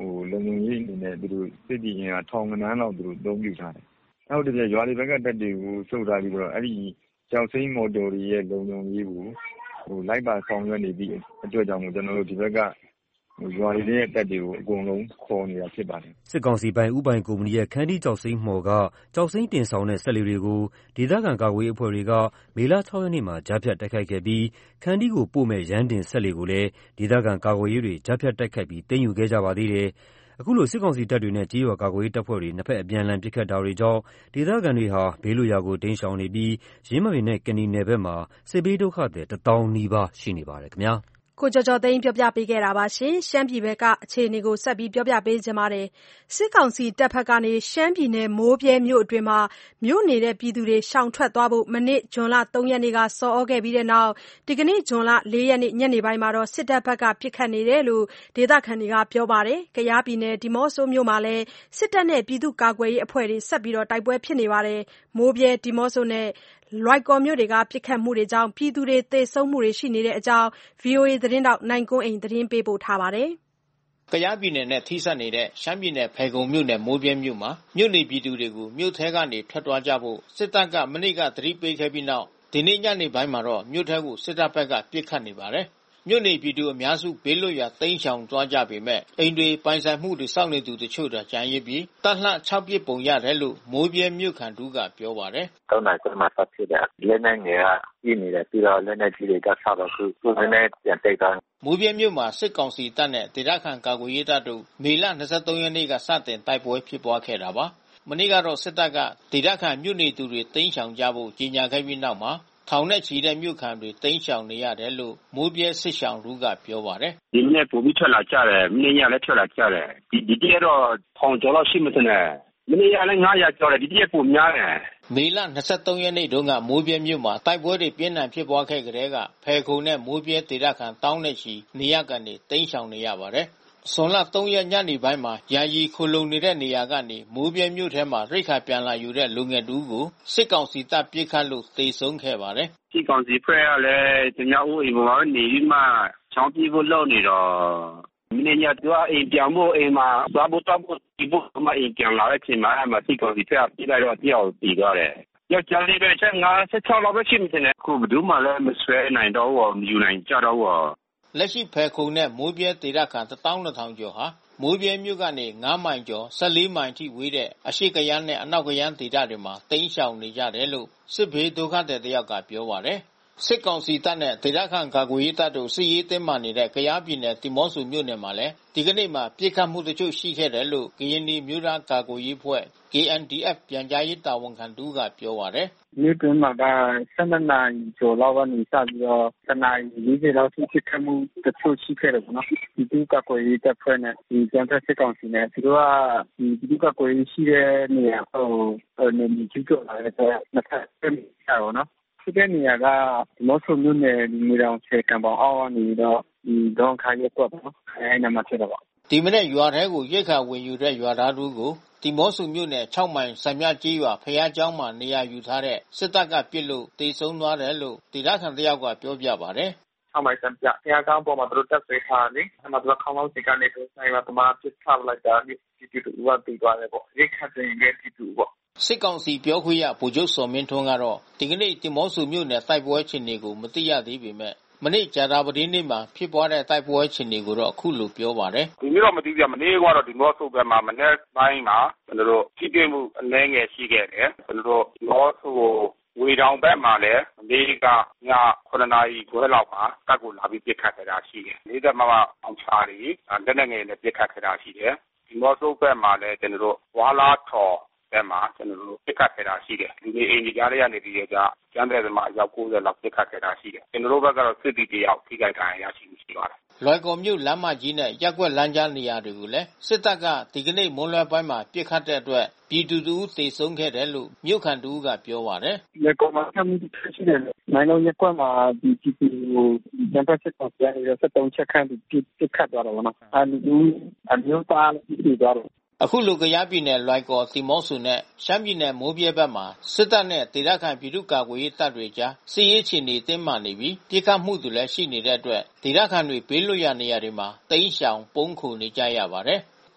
ဟိုလုံခြုံရေးအနေနဲ့သူတို့စစ်တီအင်အားထောင်ကနန်းလောက်သူတို့အသုံးပြုထားတယ်။နောက်တစ်ပြက်ရွာတွေဘက်ကတပ်တွေကိုစုထားပြီးတော့အဲ့ဒီကျောက်စိမ်းမော်တော်တွေရဲ့လုံခြုံရေးကိုဟိုလိုက်ပါဆောင်ရွက်နေပြီးအတွက်ကြောင့်ကျွန်တော်တို့ဒီဘက်ကရွာတွေရဲ့တပ်တွေကိုအကုန်လုံးခေါ်နေတာဖြစ်ပါတယ်။စစ်ကောင်စီပိုင်ဥပိုင်ကုမ္ပဏီရဲ့ခန်းတီကျောက်စိမ်းမှော်ကကျောက်စိမ်းတင်ဆောင်တဲ့စက်လှေတွေကိုဒေသခံကာကွယ်ရေးအဖွဲ့တွေကမေလ ၆ ရက်နေ့မှာကြားဖြတ်တိုက်ခိုက်ခဲ့ပြီးခန်းတီကိုပို့မဲ့ရန်တင်စက်လှေကိုလည်းဒေသခံကာကွယ်ရေးတွေကြားဖြတ်တိုက်ခိုက်ပြီးသိမ်းယူခဲ့ကြပါသေးတယ်။အခုလိုစစ်ကောင်စီတပ်တွေနဲ့ကြေးရွာကာကွယ်ရေးတပ်ဖွဲ့တွေနှစ်ဖက်အပြန်အလှန်ပစ်ခတ်တာတွေကြောင့်ဒေသခံတွေဟာဘေးလွတ်ရာကိုတိမ်းရှောင်နေပြီးရင်းမပင်နဲ့ကနီနယ်ဘက်မှာစစ်ဘေးဒုက္ခသည်တစ်သောင်းနီးပါးရှိနေပါတယ်ခင်ဗျာ။ကိုကျော်ကျော်သိန်းပြောပြပေးခဲ့တာပါရှင်။ရှမ်းပြည်ဘက်ကအခြေအနေကိုဆက်ပြီးပြောပြပေးချင်ပါတယ်။စစ်ကောင်စီတပ်ဖက်ကနေရှမ်းပြည်နယ်မိုးပြဲမြို့အတွင်းမှာမြို့နေတဲ့ပြည်သူတွေရှောင်ထွက်သွားဖို့မနေ့ဇွန်လ ၃ ရက်နေ့ကဆော်ဩခဲ့ပြီးတဲ့နောက်ဒီကနေ့ဇွန်လ ၄ ရက်နေ့ညနေပိုင်းမှာတော့စစ်တပ်ဘက်ကပစ်ခတ်နေတယ်လို့ဒေသခံတွေကပြောပါတယ်။ကယားပြည်နယ်ဒီမော့ဆိုမြို့မှာလည်းစစ်တပ်နဲ့ပြည်သူ့ကာကွယ်ရေးအဖွဲ့တွေဆက်ပြီးတိုက်ပွဲဖြစ်နေပါတယ်။မိုးပြဲဒီမော့ဆိုနဲ့လွိုင်ကော်မြို့တွေကပစ်ခတ်မှုတွေကြောင့်ပြည်သူတွေသေဆုံးမှုတွေရှိနေတဲ့အကြောင်း ဗွီအိုအေ သတင်းထောက်နိုင်ကွန်းအိန်သတင်းပေးပို့ထားပါတယ်။ကယားပြည်နယ်နဲ့ထိစပ်နေတဲ့ရှမ်းပြည်နယ်ဖယ်ခုံမြို့နယ်မိုးပြဲမြို့မှာမြို့နေပြည်သူတွေကိုမြို့ထဲကနေထွက်သွားကြဖို့စစ်တပ်ကမနေ့ကသတိပေးခဲ့ပြီးနောက်ဒီနေ့ညနေပိုင်းမှာတော့မြို့ထဲကိုစစ်တပ်ဘက်ကပစ်ခတ်နေပါတယ်။မြို့နေပြည်သူအများစုဘေးလွတ်ရာတိမ်းရှောင်သွားကြပေမဲ့အိမ်တွေပိုင်ဆိုင်မှုတွေစောင့်နေသူတချို့သာကြံရစ်ပြီးတပ်လှခြောက်ပစ်ပုံရတယ်လို့မိုးပြဲမြို့ခံတူကပြောပါတယ်။သုံးနာရီခွဲမှာစဖြစ်တယ်။လက်နဲ့ငယ်ကပြင်းနေတယ်ပြီးတော့လက်နဲ့ကြီးတွေကဆောက်တော့ခုသူလည်းနဲ့ပြန်တိတ်သွားမိုးပြဲမြို့မှာစစ်ကောင်စီတပ်နဲ့ဒေသခံကာကွယ်ရေးတပ်တို့မေလ ၂၃ ရက်နေ့ကစတင်တိုက်ပွဲဖြစ်ပွားခဲ့တာပါ။မနေ့ကတော့စစ်တပ်ကဒေသခံမြို့နေသူတွေတိမ်းရှောင်ကြဖို့ကြေညာခဲ့ပြီးနောက်မှာထောင်နဲ့ချီတဲ့မြို့ခံတွေတိမ်းရှောင်နေရတယ်လို့မိုးပြဲစစ်ရှောင်လူကပြောပါတယ်။ဒီနေ့ပုံပြီးထွက်လာကြတယ်။မနေ့ညလည်းထွက်လာကြတယ်။ဒီဒီတည်းတော့ထောင်ကျော်လောက်ရှိမှတဲ့။မနေ့ကလည်းငါးရာကျော်တယ်ဒီတည်းပုံများတယ်။မေလ ၂၃ ရက်နေ့တုန်းကမိုးပြဲမြို့မှာတိုက်ပွဲတွေပြင်းထန်ဖြစ်ပွားခဲ့ကြတဲ့ကဖယ်ခုံနဲ့မိုးပြဲဒေသခံတောင်းနဲ့ချီနေရကနေတိမ်းရှောင်နေရပါတယ်။ဇွန်လ ၃ ရက်ညနေပိုင်းမှာယာယီခိုလုံနေတဲ့နေရာကနေမိုးပြဲမြို့ထဲမှာရိတ်ခါပြန်လာယူတဲ့လူငယ်တူကိုစစ်ကောင်စီတပ်ပစ်ခတ်လို့သေဆုံးခဲ့ပါတယ်။စစ်ကောင်စီဖွဲ့ကလည်းကျညာဦးအိမ်ပေါ်နေပြီးမှချောင်းပြေးဖို့လုပ်နေတော့မင်းညတူအိမ်ပြန်ဖို့အိမ်မှာသွားဖို့တော့ဒီဘုမအိမ်ပြန်လာတဲ့အချိန်မှာအမစစ်ကောင်စီဖွဲ့ပြေးလိုက်တော့တယောက်ပြီးသွားတယ်။ယောက်ျားလေးပဲချက်ငါဆက်ချောက်လောက်ပဲရှိမှတင်တယ်ခုဘယ်သူမှလည်းမဆွဲနိုင်တော့ဘူးမယူနိုင်ကြတော့ဘူးလက်ရှိဖယ်ခုံနဲ့မိုးပြဲဒေသခံတစ်သောင်းနှစ်ထောင်ကျော်ဟာမိုးပြဲမြို့ကနေငါးမိုင်ကျော်၁၄မိုင်ထိဝေးတဲ့အရှိကယန်းနဲ့အနောက်ကယန်းဒေသတွေမှာတိမ်းရှောင်နေကြတယ်လို့စစ်ဘေးဒုက္ခသည်တယောက်ကပြောပါတယ်။စစ်ကောင်စီတပ်နဲ့ဒေသခံကာကွယ်ရေးတပ်တို့စစ်ရေးတင်းမာနေတဲ့ကယားပြည်နယ်ဒီမော့ဆိုမြို့နယ်မှာလည်းဒီကနေ့မှပြစ်ခတ်မှုတချို့ရှိခဲ့တယ်လို့ကရင်နီမျိုးသားကာကွယ်ရေးအဖွဲ့ K N D F ပြန်ကြားရေးတာဝန်ခံတူကပြောပါတယ်။မြို့တွင်းမှာက၁၂နာရီကျော်လောက်ကနေစပြီးတော့တစ်နာရီ၄၀လောက်ထိဖြစ်ခဲ့မှုတချို့ရှိခဲ့တယ်ပေါ့နော်။ဒီတူကာကွယ်ရေးတပ်ဖွဲ့နဲ့ဒီကျန်းဖက်စစ်ကောင်စီနဲ့သူတို့ကဒီဒီတူကာကွယ်ရေးရှိတဲ့နေရာဟိုနေမြေကျူးကျော်လာတဲ့နှစ်ဖက်ပြန်ကြတော့နော်။ဖြစ်တဲ့နေရာကဒီမော့ဆိုမြို့နယ်ဒီမြေတောင်ဆယ်ကံပေါင်အောက်ကနေတော့ဒီဒေါန်ခါရက်ကွက်ပေါ့နော်။အဲဒီနာမှာဖြစ်တော့ဒီမနေ့ရွာထဲကိုရိတ်ခါဝင်ယူတဲ့ရွာသားတို့ကိုဒီမော့ဆိုမြို့နယ်၆မိုင်စံမြကြီးရွာဖျားကျောင်းမှာနေရာယူထားတဲ့စစ်တပ်ကပစ်လို့တေဆုံးသွားတယ်လို့ဒေသခံတယောက်ကပြောပြပါတယ်။၆မိုင်စံပြဖျားကျောင်းပေါ်မှာတို့တက်ဆွေးထားတယ်။အဲမှာတို့ခေါင်းလောင်းစီကနေတို့ဆိုင်မှာတမပစ်ချလိုက်တာဒီဒီတူဝတ်ပြီးသွားတယ်ပေါ့။ရိတ်ခါတင်ရဲ့ဒီတူပေါ့စစ်ကောင်စီပြောခွင့်ရဗိုလ်ချုပ်စော်မင်းထွန်းကတော့ဒီကနေ့ဒီမော့ဆိုမြို့နယ်တိုက်ပွဲအခြေအနေကိုမသိရသေးပေမဲ့မနေ့ကြာသပတေးနေ့မှာဖြစ်ပွားတဲ့တိုက်ပွဲအခြေအနေကိုတော့အခုလိုပြောပါတယ်။ဒီနေ့တော့မသိဘူး။မနေ့ကတော့ဒီမော့ဆိုဘက်မှာမနေ့ပိုင်းမှာကျွန်တော်တို့ထိတွေ့မှုအနည်းငယ်ရှိခဲ့တယ်။ကျွန်တော်တို့မော့ဆိုဝေတောင်ဘက်မှာလည်းအမေရိကညခုနစ်နာရီခွဲလောက်မှာတပ်ကိုလာပြီးပစ်ခတ်ခဲ့တာရှိတယ်။လေးသက်မမအောင်ချားတွေလက်နက်ငယ်နဲ့ပစ်ခတ်ခဲ့တာရှိတယ်။ဒီမော့ဆိုဘက်မှာလည်းကျွန်တော်တို့ဝါလာထော်ဘက်မှာကျွန်တော်တို့ပစ်ခတ်ခဲ့တာရှိတယ်။လူတွေအိမ်ကြီးကြားထဲကနေပြီးကြကျန်းတဲ့သမားရောက်ကိုးဆယ်လောက်ပစ်ခတ်ခဲ့တာရှိတယ်။ကျွန်တော်တို့ဘက်ကတော့စစ်တီတယောက်ထိခိုက်ဒဏ်ရာရရှိမှုရှိပါတယ်။လွိုင်ကော်မြို့လမ်းမကြီးနဲ့ရပ်ကွက်လမ်းကြားနေရာတွေကိုလည်းစစ်တပ်ကဒီကနေ့မွန်းလွဲပိုင်းမှာပစ်ခတ်တဲ့အတွက်ပြည်သူတို့သေဆုံးခဲ့တယ်လို့မြို့ခံတူကပြောပါတယ်။လွိုင်ကော်မှာဆမှုဖြစ်ရှိတယ်။နိုင်လုံးရပ်ကွက်မှာဒီပြည်သူကိုကျန်းဖက်စစ်ကောင်စီကနေဆက်တုံးချက်ခန့်ပြီးပစ်ခတ်သွားတော့ဗောနော်။အဲဒီအမျိုးသားပြည်သွားတော့အခုလိုကယားပြည်နယ်လွိုင်ကော်စီမော့ဆိုနဲ့ရှမ်းပြည်နယ်မိုးပြဲဘက်မှာစစ်တပ်နဲ့ဒေသခံပြည်သူ့ကာကွယ်ရေးတပ်တွေကြားစစ်ရေးအခြေအနေတင်းမာနေပြီးပြစ်ခတ်မှုတွေလည်းရှိနေတဲ့အတွက်ဒေသခံတွေဘေးလွတ်ရာနေရာတွေမှာတိမ်းရှောင်ပုန်းခိုနေကြရပါတယ်။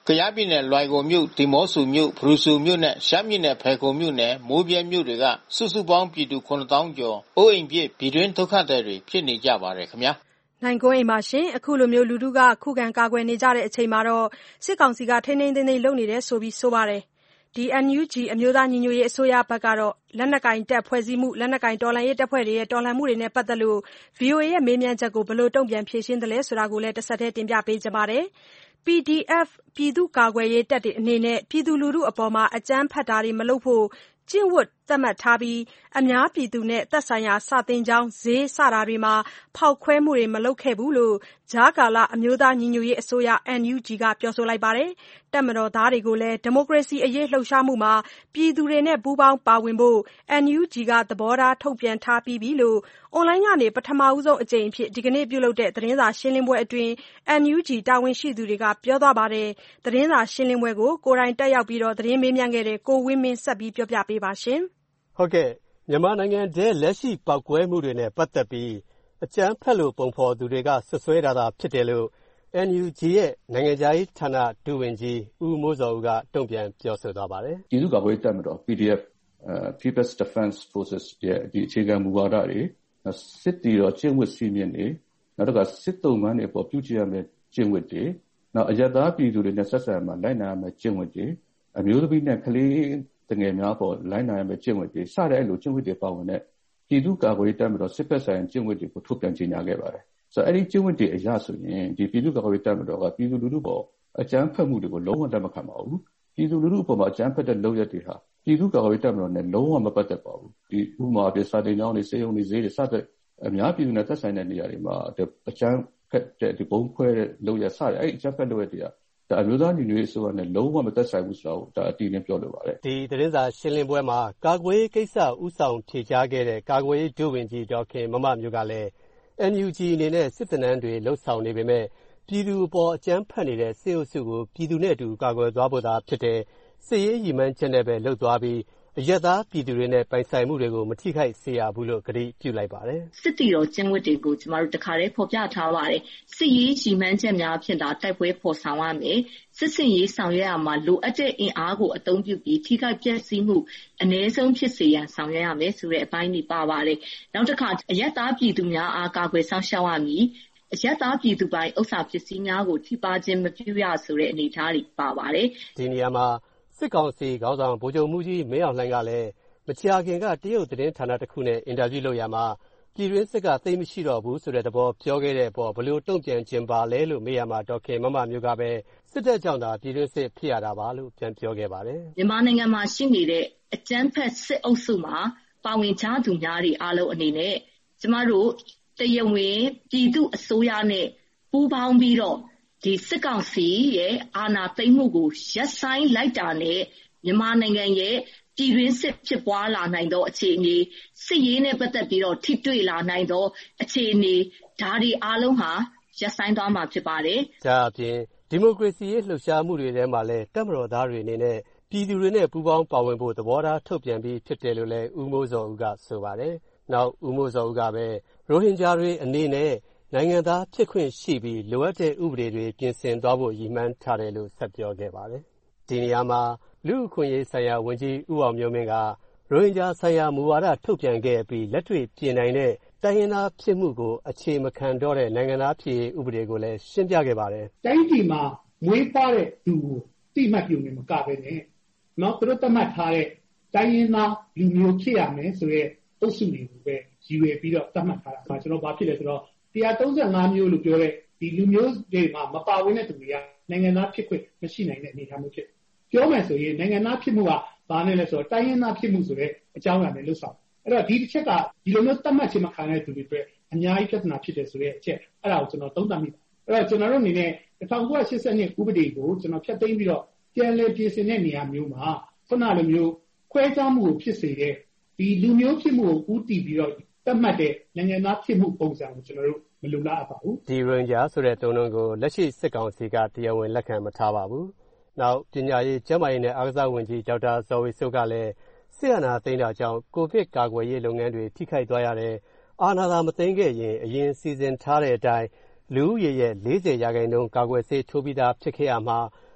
ကယားပြည်နယ်လွိုင်ကော်မြို့ဒီမော့ဆိုမြို့ဖရူဆိုမြို့နဲ့ရှမ်းပြည်နယ်ဖယ်ခုံမြို့နယ်မိုးပြဲမြို့တွေကစုစုပေါင်းပြည်သူခုနှစ်သောင်းကျော်အိုးအိမ်ပြည့်ပြည်တွင်းဒုက္ခသည်တွေဖြစ်နေကြပါတယ်ခင်ဗျာနိုင်ကွန်းအိမ်မှာရှင်အခုလိုမျိုးလူထုကခုခံကာကွယ်နေကြတဲ့အချိန်မှာတော့စစ်ကောင်စီကထိန်းထိန်းသိမ်းသိမ်းလုပ်နေတယ်ဆိုပြီးဆိုပါတယ်ဒီ N U G အမျိုးသားညီညွတ်ရေးအစိုးရဘက်ကတော့လက်နက်ကင်တပ်ဖွဲ့စည်းမှုလက်နက်ကင်တော်လှန်ရေးတပ်ဖွဲ့တွေရဲ့တော်လှန်မှုတွေနဲ့ပတ်သက်လို့ V O A ရဲ့မေးမြန်းချက်ကိုဘယ်လိုတုံ့ပြန်ဖြေရှင်းသလဲဆိုတာကိုလည်းတစ်ဆက်တည်းတင်ပြပေးကြပါမယ်P D F ပြည်သူ့ကာကွယ်ရေးတပ်တွေအနေနဲ့ပြည်သူလူထုအပေါ်အကြမ်းဖက်တာတွေမလုပ်ဖို့ကျင့်ဝတ်သတ်မှတ်ထားပြီးအများပြည်သူနဲ့သက်ဆိုင်ရာစာသင်ကျောင်းဈေးစတာတွေမှာဖောက်ခွဲမှုတွေမလုပ်ခဲ့ဘူးလို့ကြားကာလအမျိုးသားညီညွတ်ရေးအစိုးရ N U G ကပြောဆိုလိုက်ပါတယ်။တပ်မတော်သားတွေကိုလည်းဒီမိုကရေစီအရေးလှုပ်ရှားမှုမှာပြည်သူတွေနဲ့ပူးပေါင်းပါဝင်ဖို့ N U G ကသဘောထားထုတ်ပြန်ထားပြီးပြီလို့အွန်လိုင်းကနေပထမဆုံးအကြိမ်အဖြစ်ဒီကနေ့ပြုလုပ်တဲ့သတင်းစာရှင်းလင်းပွဲအတွင်း N U G တာဝန်ရှိသူတွေကပြောသွားပါတယ်။သတင်းစာရှင်းလင်းပွဲကိုကိုယ်တိုင်တက်ရောက်ပြီးသတင်းမေးမြန်းခဲ့တဲ့ကိုဝင်းမင်းဆက်ပြီးပြောပြပေးပါရှင်။ဟုတ်ကဲ့မြန်မာနိုင်ငံထဲလက်ရှိပောက်ကွဲမှုတွေနဲ့ပတ်သက်ပြီးအကြမ်းဖက်လို့ပုံဖော်သူတွေကဆွဆွဲတာသာဖြစ်တယ်လို့ N U G ရဲ့နိုင်ငံခြားရေးဌာနဒုဝန်ကြီးဦးမိုးစောဦးကတုံ့ပြန်ပြောဆိုသွားပါတယ်။ပြည်သူ့ကာကွယ်ရေးတပ်မတော် P D F People's Defense Forces ရဲ့ဒီအခြေခံမူဝါဒတွေစစ်တီတော်ကျင့်ဝတ်စည်းမျဉ်းတွေနောက်တစ်ခါစစ်တုံးမှန်းတွေပေါ်ပြုကျင့်ရမယ့်ကျင့်ဝတ်တွေနောက်အယက်သားပြည်သူတွေနဲ့ဆက်ဆံမှာလိုက်နာရမယ့်ကျင့်ဝတ်တွေအမျိုးသမီးနဲ့ကလေးတငယ်များပေါ်လိုက်နာရမယ့်ကျင့်ဝတ်တွေစတဲ့အဲ့လိုကျင့်ဝတ်တွေပါဝင်တဲ့ပြည်သူ့ကာကွယ်ရေးတပ်မတော်စစ်ဖက်ဆိုင်ရာကျင့်ဝတ်တွေကိုထုတ်ပြန်ကြေညာခဲ့ပါတယ်။ဆိုတော့အဲ့ဒီကျင့်ဝတ်တွေအရဆိုရင်ဒီပြည်သူ့ကာကွယ်ရေးတပ်မတော်ကပြည်သူလူထုပေါ်အကြမ်းဖက်မှုတွေကိုလုံးဝလက်မခံပါဘူး။ပြည်သူလူထုအပေါ်မှာအကြမ်းဖက်တဲ့လုပ်ရက်တွေဟာပြည်သူ့ကာကွယ်ရေးတပ်မတော်နဲ့လုံးဝမပတ်သက်ပါဘူး။ဒီဥပမာပြစာတင်ကြောင်းတွေစေယုံတွေဈေးတွေစတဲ့အများပြည်သူနဲ့သက်ဆိုင်တဲ့နေရာတွေမှာအကြမ်းဖက်တဲ့ဒီဘုံခွဲတဲ့လုပ်ရက်စတဲ့အဲ့အကြမ်းဖက်လုပ်ရက်တွေကဒါအမျိုးသားညီညွတ်ရေးအစိုးရနဲ့လုံးဝမသက်ဆိုင်ဘူးဆိုတော့ဒါအတီးနဲ့ပြောလိုပါတယ်ဒီသတင်းစာရှင်းလင်းပွဲမှာကာကွယ်ရေးကိစ္စဥဆောင်ဖြေကြားခဲ့တဲ့ကာကွယ်ရေးဒုဝန်ကြီးဒေါက်ခင်မမမျိုးကလည်း N U G အနေနဲ့စစ်တနန်းတွေလှုပ်ဆောင်နေပေမဲ့ပြည်သူအပေါ်အကြမ်းဖက်နေတဲ့စစ်အုပ်စုကိုပြည်သူနဲ့အတူကာကွယ်သွားဖို့သာဖြစ်တဲ့စစ်ရေးရည်မှန်းချက်နဲ့ပဲလှုပ်သွားပြီးအယက်သားပြည်သူတွေနဲ့ပိုင်ဆိုင်မှုတွေကိုမထိခိုက်စေရဘူးလို့ကတိပြုလိုက်ပါတယ်စစ်တီတော်ကျင့်ဝတ်တွေကိုကျမတို့တခါတည်းဖော်ပြထားပါတယ်စစ်ရေးရည်မှန်းချက်များဖြစ်တာတိုက်ပွဲဖော်ဆောင်ရမယ်စစ်စင်ရေးဆောင်ရွက်ရမှာလိုအပ်တဲ့အင်အားကိုအသုံးပြုပြီးထိခိုက်ပျက်စီးမှုအ ਨੇ ဆုံးဖြစ်စေရန်ဆောင်ရွက်ရမယ်ဆိုတဲ့အပိုင်းတွေပါပါတယ်နောက်တစ်ခါအယက်သားပြည်သူများအားကာကွယ်ဆောင်ရှောက်ရမည်အယက်သားပြည်သူပိုင်းဥစ္စာပစ္စည်းများကိုထိပါခြင်းမပြုရဆိုတဲ့အနေအထားတွေပါပါတယ်ဒီနေရာမှာစစ်ကောင်စီခေါင်းဆောင်ဗိုလ်ချုပ်မှူးကြီးမင်းအောင်လှိုင်ကလည်းမကြာခင်ကတရုတ်သတင်းဌာနတစ်ခုနဲ့အင်တာဗျူးလုပ်ရမှာပြည်တွင်းစစ်ကသိမ်းမရှိတော့ဘူးဆိုတဲ့သဘောပြောခဲ့တဲ့အပေါ်ဘယ်လိုတုံ့ပြန်ခြင်းပါလဲလို့မေးရမှာဒေါက်ခင်မမမျိုးကပဲစစ်တပ်ကြောင့်သာပြည်တွင်းစစ်ဖြစ်ရတာပါလို့ပြန်ပြောခဲ့ပါတယ်မြန်မာနိုင်ငံမှာရှိနေတဲ့အကြမ်းဖက်စစ်အုပ်စုမှာပါဝင်ကြသူများတွေအားလုံးအနေနဲ့ကျမတို့တရားဝင်ပြည်သူအစိုးရနဲ့ပူးပေါင်းပြီးတော့ဒီစစ်ကောင်စီရဲ့အာဏာသိမ်းမှုကိုရပ်ဆိုင်းလိုက်တာနဲ့မြန်မာနိုင်ငံရဲ့ပြည်တွင်းစစ်ဖြစ်ပွားလာနိုင်သောအခြေအနေစစ်ရေးနဲ့ပတ်သက်ပြီးတော့ထိတွေ့လာနိုင်သောအခြေအနေဒါတွေအားလုံးဟာရပ်ဆိုင်းသွားမှာဖြစ်ပါတယ်။ဒါအပြင်ဒီမိုကရေစီရေးလှုပ်ရှားမှုတွေထဲမှာလည်းတပ်မတော်သားတွေအနေနဲ့ပြည်သူတွေနဲ့ပူးပေါင်းပါဝင်ဖို့သဘောထားထုတ်ပြန်ပြီးဖြစ်တယ်လို့လည်းဦးမိုးစောဦးကဆိုပါတယ်။နောက်ဦးမိုးစောဦးကပဲရိုဟင်ဂျာတွေအနေနဲ့နိုင်ငံသားဖြစ်ခွင့်ရှိပြီးလိုအပ်တဲ့ဥပဒေတွေပြင်ဆင်သွားဖို့ရည်မှန်းထားတယ်လို့ဆက်ပြောခဲ့ပါတယ်။ဒီနေရာမှာလူ့အခွင့်အရေးဆိုင်ရာဝန်ကြီးဦးအောင်မျိုးမင်းကရိုဟင်ဂျာဆိုင်ရာမူဝါဒထုတ်ပြန်ခဲ့ပြီးလက်တွေ့ပြင်နိုင်တဲ့တိုင်းရင်းသားဖြစ်မှုကိုအခြေမခံတော့တဲ့နိုင်ငံသားဖြစ်ရေးဥပဒေကိုလည်းရှင်းပြခဲ့ပါတယ်။တိုင်းပြည်မှာမွေးဖွားတဲ့သူကိုတိမှတ်ပြုနေမကပဲနဲ့နော်သူတို့သတ်မှတ်ထားတဲ့တိုင်းရင်းသားလူမျိုးဖြစ်ရမယ်ဆိုရဲအုပ်စုတွေကိုပဲရည်ရွယ်ပြီးတော့သတ်မှတ်ထားတာ။ကျွန်တော်ဘာဖြစ်လဲဆိုတော့တရားသုံးဆ၅မျိုးလို့ပြောတဲ့ဒီလူမျိုးတွေမှာမပါဝင်တဲ့သူတွေကနိုင်ငံသားဖြစ်ခွင့်မရှိနိုင်တဲ့အနေအထားမျိုးဖြစ်ပြောမယ်ဆိုရင်နိုင်ငံသားဖြစ်မှုကဘာနဲ့လဲဆိုတော့တိုင်းရင်းသားဖြစ်မှုဆိုတဲ့အကြောင်းအရာနဲ့လွတ်ဆောင်အဲ့တော့ဒီတစ်ချက်ကဒီလိုမျိုးသတ်မှတ်ခြင်းမခံတဲ့သူတွေအတွက်အများကြီးပြဿနာဖြစ်တယ်ဆိုတဲ့အချက်အဲ့ဒါကိုကျွန်တော်သုံးသပ်မိတယ်အဲ့တော့ကျွန်တော်တို့အနေနဲ့၁၉၈၂ဥပဒေကိုကျွန်တော်ဖျက်သိမ်းပြီးတော့ပြန်လည်ပြင်ဆင်တဲ့နေရာမျိုးမှာခုနလိုမျိုးခွဲခြားမှုကိုဖြစ်စေတဲ့ဒီလူမျိုးဖြစ်မှုကိုဦးတည်ပြီးတော့သတ်မှတ်တဲ့နိုင်ငံသားဖြစ်မှုပုံစံကိုကျွန်တော်တို့မလိုလားအပ်ပါဘူးဒီရင်ဂျာဆိုတဲ့တုံးလုံးကိုလက်ရှိစစ်ကောင်စီကတရားဝင်လက်ခံမထားပါဘူးနောက်ပညာရေးကျန်းမာရေးနဲ့အားကစားဝန်ကြီးဒေါက်တာဇော်ဝေစိုးကလည်းဆီယနာသိန်းတာကြောင့်ကိုဗစ်ကာကွယ်ရေးလုပ်ငန်းတွေထိခိုက်သွားရတယ်အာဏာသာမသိမ်းခဲ့ရင်အရင်စီစဉ်ထားတဲ့အတိုင်းလူဦးရေရဲ့၄၀ရာခိုင်နှုန်းကာကွယ်ဆေးထိုးပြီးသားဖြစ်ခဲ့ရမှာ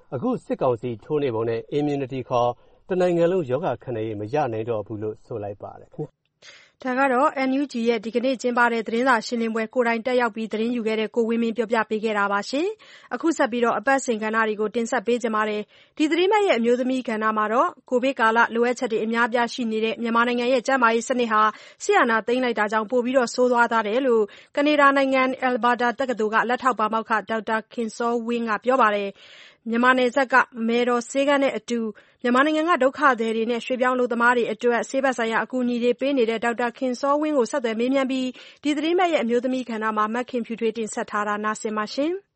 အခုစစ်ကောင်စီထိုးနေပုံနဲ့ immunity ခေါ်တနိုင်ငံလုံးရောဂါခံနိုင်ရည်မရနိုင်တော့ဘူးလို့ဆိုလိုက်ပါတယ်ခင်ဗျာဒါကတော့ N U G ရဲ့ဒီကနေ့ကျင်းပတဲ့သတင်းစာရှင်းလင်းပွဲကိုယ်တိုင်တက်ရောက်ပြီးသတင်းယူခဲ့တဲ့ကိုဝင်းမင်းပြောပြပေးခဲ့တာပါရှင်။အခုဆက်ပြီးအပတ်စဉ်ကဏ္ဍတွေကိုတင်ဆက်ပေးကြပါမယ်။ဒီသတင်းပတ်ရဲ့အမျိုးသမီးကဏ္ဍမှာတော့ကိုဗစ်ကာလလိုအပ်ချက်တွေအများအပြားရှိနေတဲ့မြန်မာနိုင်ငံရဲ့ကျန်းမာရေးစနစ်ဟာဆီယနာသိမ်းလိုက်တာကြောင့်ပိုပြီးတော့ဆိုးသွားတယ်လို့ကနေဒါနိုင်ငံ Alberta တက္ကသိုလ်ကလက်ထောက်ပါမောက္ခဒေါက်တာခင်စောဝင်းကပြောပါတယ်။မြန်မာနယ်စပ်ကမယ်တော်ဆေးကန်းနဲ့အတူမြန်မာနိုင်ငံကဒုက္ခသည်တွေနဲ့ရွှေ့ပြောင်းအလုပ်သမားတွေအတွက်ဆေးဘက်ဆိုင်ရာအကူအညီတွေပေးနေတဲ့ဒေါက်တာခင်စောဝင်းကိုဆက်သွယ်မေးမြန်းပြီးဒီသတင်းပတ်ရဲ့အမျိုးသမီးကဏ္ဍမှာမခင်ဖြူထွေးတင်ဆက်ထားတာနားဆင်ပါရှင်။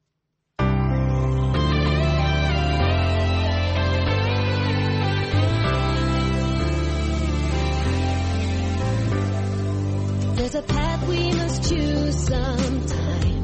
There's a path we must choose sometime.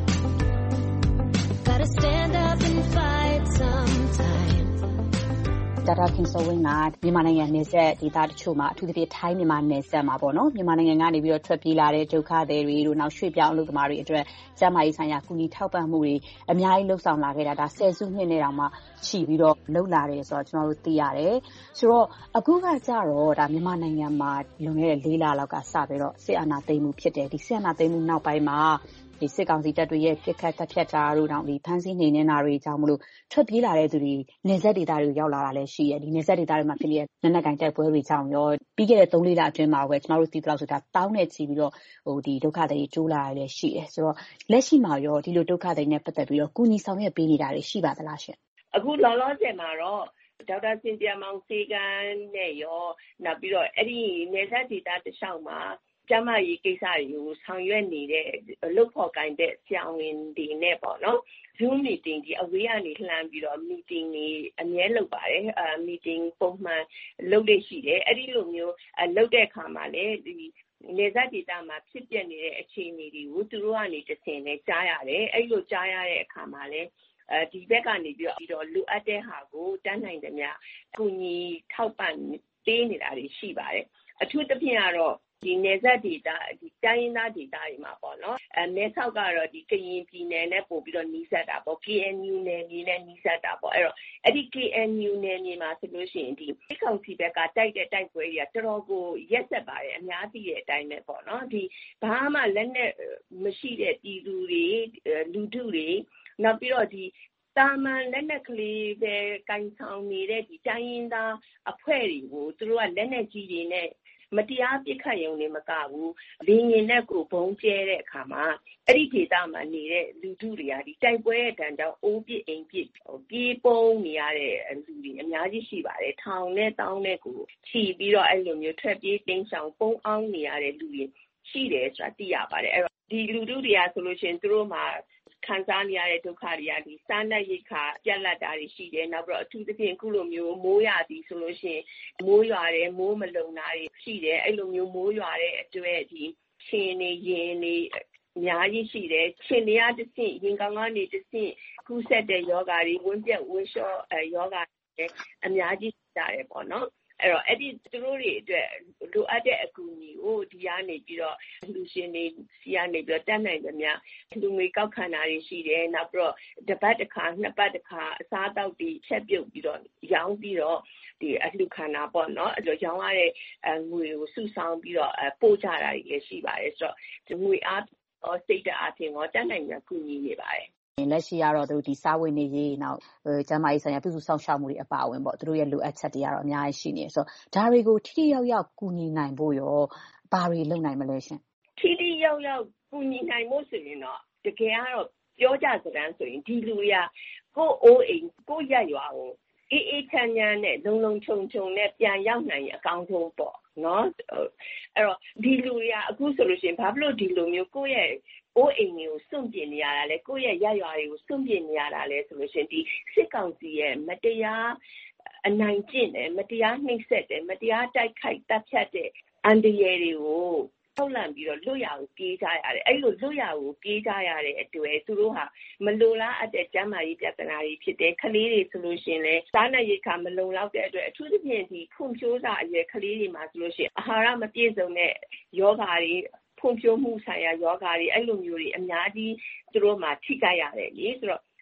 Gotta stand up and fight sometime. ဒေါက်တာခင်စောဝင်းကမြန်မာနိုင်ငံနယ်စပ်ဒေသတချို့မှာအထူးသဖြင့်ထိုင်းမြန်မာနယ်စပ်မှာပေါ့နော်မြန်မာနိုင်ငံကနေပြီးတော့ထွက်ပြေးလာတဲ့ဒုက္ခသည်တွေတို့နောက်ရွှေ့ပြောင်းအလုပ်သမားတွေအတွက်ကျန်းမာရေးဆိုင်ရာကူညီထောက်ပံ့မှုတွေအများကြီးလှုပ်ဆောင်လာခဲ့တာဒါဆယ်စုနှစ်နဲ့တောင်မှချီပြီးတော့လှုပ်လာတယ်ဆိုတော့ကျွန်တော်တို့သိရတယ်ဆိုတော့အခုကကြတော့ဒါမြန်မာနိုင်ငံမှာလွန်ခဲ့တဲ့လေးလလောက်ကစပြီးတော့စစ်အာဏာသိမ်းမှုဖြစ်တယ်ဒီစစ်အာဏာသိမ်းမှုနောက်ပိုင်းမှာဒီစစ်ကောင်စီတပ်တွေရဲ့ပြစ်ခတ်တပ်ဖြတ်တာတို့တောင်ဒီဖမ်းဆီးနေနေတာတွေကြောင့်မလို့ထွက်ပြေးလာတဲ့သူတွေနေဆက်ဒေသတွေရောက်လာတာလည်းရှိရဒီနေဆက်ဒေသတွေမှာဖြစ်နေတဲ့နက်နက်ကင်တိုက်ပွဲတွေကြောင့်ရောပြီးခဲ့တဲ့သုံးလေးလအတွင်းမှာပဲကျွန်တော်တို့သိသလောက်ဆိုတာတောင်းနဲ့ချီပြီးတော့ဟိုဒီဒုက္ခတွေတိုးလာရလည်းရှိတယ်ဆိုတော့လက်ရှိမှာရောဒီလိုဒုက္ခတွေနဲ့ပတ်သက်ပြီးတော့ကုညီဆောင်ရွက်ပေးနေတာတွေရှိပါသလားရှင်အခုလောလောဆယ်မှာတော့ဒေါက်တာစင်ကြမောင်စေကန်နဲ့ရောနောက်ပြီးတော့အဲ့ဒီနေဆက်ဒေသတလျှောက်မှာကျမကြီးကိစ္စတွေကိုဆောင်ရွက်နေတဲ့အလုပ်ဖော်ကိုင်တဲ့ဆရာဝန်တွေနဲ့ပေါ့နော် Zoom meeting ဒီအဝေးကနေလှမ်းပြီးတော့ meeting တွေအမြဲလုပ်ပါတယ်အဲ meeting ပုံမှန်လုပ်လို့ရှိတယ်အဲ့ဒီလိုမျိုးလုပ်တဲ့အခါမှာလည်းဒီနေဆက်ဒေသမှာဖြစ်ပျက်နေတဲ့အခြေအနေတွေကိုသူတို့ကနေတဆင့်နဲ့ကြားရတယ်အဲ့လိုကြားရတဲ့အခါမှာလည်းအဲဒီဘက်ကနေပြီးတော့ဒီတော့လိုအပ်တဲ့ဟာကိုတန်းနိုင်သမျှအကူအညီထောက်ပံ့ပေးနေတာတွေရှိပါတယ်အထူးသဖြင့်ကတော့ဒီနေဆက်ဒေသဒီတိုင်းရင်းသားဒေသတွေမှာပေါ့နော်အဲမဲဆောက်ကတော့ဒီကရင်ပြည်နယ်နဲ့ပို့ပြီးတော့နီးစပ်တာပေါ့ K N U နယ်မြေနဲ့နီးစပ်တာပေါ့အဲ့တော့အဲ့ဒီ K N U နယ်မြေမှာဆိုလို့ရှိရင်ဒီစစ်ကောင်စီဘက်ကတိုက်တဲ့တိုက်ပွဲတွေကတော်တော်ကိုရက်ဆက်ပါတယ်အများကြီးရဲ့အတိုင်းပဲပေါ့နော်ဒီဘာမှလက်နဲ့မရှိတဲ့ပြည်သူတွေလူထုတွေနောက်ပြီးတော့ဒီတာမန်လက်နက်ကလေးပဲကင်ဆောင်နေတဲ့ဒီတိုင်းရင်းသားအဖွဲ့တွေကိုသူတို့ကလက်နက်ကြီးတွေနဲ့မတရားပြစ်ခတ်ရုံနဲ့မကဘူးလင်းရင်နဲ့ကိုဘုံကျဲတဲ့အခါမှာအဲ့ဒီဒေသမှာနေတဲ့လူထုတွေကဒီတိုက်ပွဲရဲ့တန်ကြောင်အိုးပစ်အိမ်ပစ်ပြေးပုံးနေရတဲ့လူတွေအများကြီးရှိပါတယ်ထောင်နဲ့တောင်းနဲ့ကိုခြီးပြီးတော့အဲ့လိုမျိုးထွက်ပြေးတင်းရှောင်ပုံးအောင်နေရတဲ့လူတွေရှိတယ်ဆိုတာသိရပါတယ်အဲ့တော့ဒီလူထုတွေကဆိုလို့ရှိရင်သူတို့မှာခံစားနေရတဲ့ဒုက္ခတွေကဒီစားနပ်ရိက္ခာပြတ်လတ်တာတွေရှိတယ်နောက်ပြီးတော့အထူးသဖြင့်အခုလိုမျိုးမိုးရသည်ဆိုလို့ရှိရင်မိုးရွာတယ်မိုးမလုံတာတွေရှိတယ်အဲ့လိုမျိုးမိုးရွာတဲ့အတွက်ဒီရှင်နေရင်နေအများကြီးရှိတယ်ရှင်နေရတစ်ဆင့်ရင်ကောင်းကနေတစ်ဆင့်ကူးဆက်တဲ့ယောဂါတွေဝန်းပြက်ဝန်းလျှော့အဲယောဂါတွေအများကြီးရှိတယ်ပေါ့နော်အဲ့တော့အဲ့ဒီသူတို့တွေအတွက်လိုအပ်တဲ့အကူအညီကိုဒီကနေပြီးတော့လူရှင်တွေစီကနေပြီးတော့တတ်နိုင်ကြမြလူငွေကောက်ခံတာတွေရှိတယ်နောက်ပြီးတော့တစ်ပတ်တစ်ခါနှစ်ပတ်တစ်ခါအစားအသောက်တွေချက်ပြုတ်ပြီးတော့ရောင်းပြီးတော့ဒီအလှခံတာပေါ့နော်အဲ့လိုရောင်းရတဲ့ငွေကိုစုဆောင်းပြီးတော့ပို့ကြတာတွေလည်းရှိပါတယ်ဆိုတော့ငွေအားရောစိတ်ဓာတ်အားဖြင့်ရောတတ်နိုင်ကြကူညီနေပါတယ်လက်ရှိကတော့သူဒီစားဝတ်နေရေးနောက်ကျန်းမာရေးဆိုင်ရာပြုစုဆောင်ရှောက်မှုတွေအပါအဝင်ပေါ့သူတို့ရဲ့လိုအပ်ချက်တွေကတော့အများကြီးရှိနေဆိုတော့ဒါတွေကိုထိထိရောက်ရောက်ကူညီနိုင်ဖို့ရောဘာတွေလုပ်နိုင်မလဲရှင်ထိထိရောက်ရောက်ကူညီနိုင်ဖို့ဆိုရင်တော့တကယ်ကတော့ပြောကြစကားဆိုရင်ဒီလူတွေကကိုယ်အိုးအိမ်ကိုယ်ရက်ရွာကိုအေးအေးချမ်းချမ်းနဲ့လုံလုံခြုံခြုံနဲ့ပြန်ရောက်နိုင်ရင်အကောင်းဆုံးပေါ့နော်အဲ့တော့ဒီလူတွေကအခုဆိုလို့ရှိရင်ဘာဖြစ်လို့ဒီလိုမျိုးကိုယ့်ရဲ့အိုးအိမ်တွေကိုစွန့်ပစ်နေရတာလဲကိုယ့်ရဲ့ရရွာတွေကိုစွန့်ပစ်နေရတာလဲဆိုလို့ရှိရင်ဒီစစ်ကောင်စီရဲ့မတရားအနိုင်ကျင့်တယ်မတရားနှိပ်စက်တယ်မတရားတိုက်ခိုက်တပ်ဖြတ်တဲ့အန်ဒီရဲတွေကိုထုတ်လန့်ပြီးတော့လွတ်ရကိုပြေးကြရတယ်အဲ့လိုလွတ်ရကိုပြေးကြရတဲ့အတွက်သူတို့ဟာမလိုလားအပ်တဲ့ကျန်းမာရေးပြဿနာတွေဖြစ်တယ်ခလေးတွေဆိုလို့ရှိရင်လည်းစားနပ်ရိက္ခာမလုံလောက်တဲ့အတွက်အထူးသဖြင့်ဒီဖွံ့ဖြိုးစာအရွယ်ခလေးတွေမှာဆိုလို့ရှိရင်အာဟာရမပြည့်စုံတဲ့ယောဂါတွေဖွံ့ဖြိုးမှုဆိုင်ရာယောဂါတွေအဲ့လိုမျိုးတွေအများကြီးသူတို့မှာထိခိုက်ရတယ်လေဆိုတော့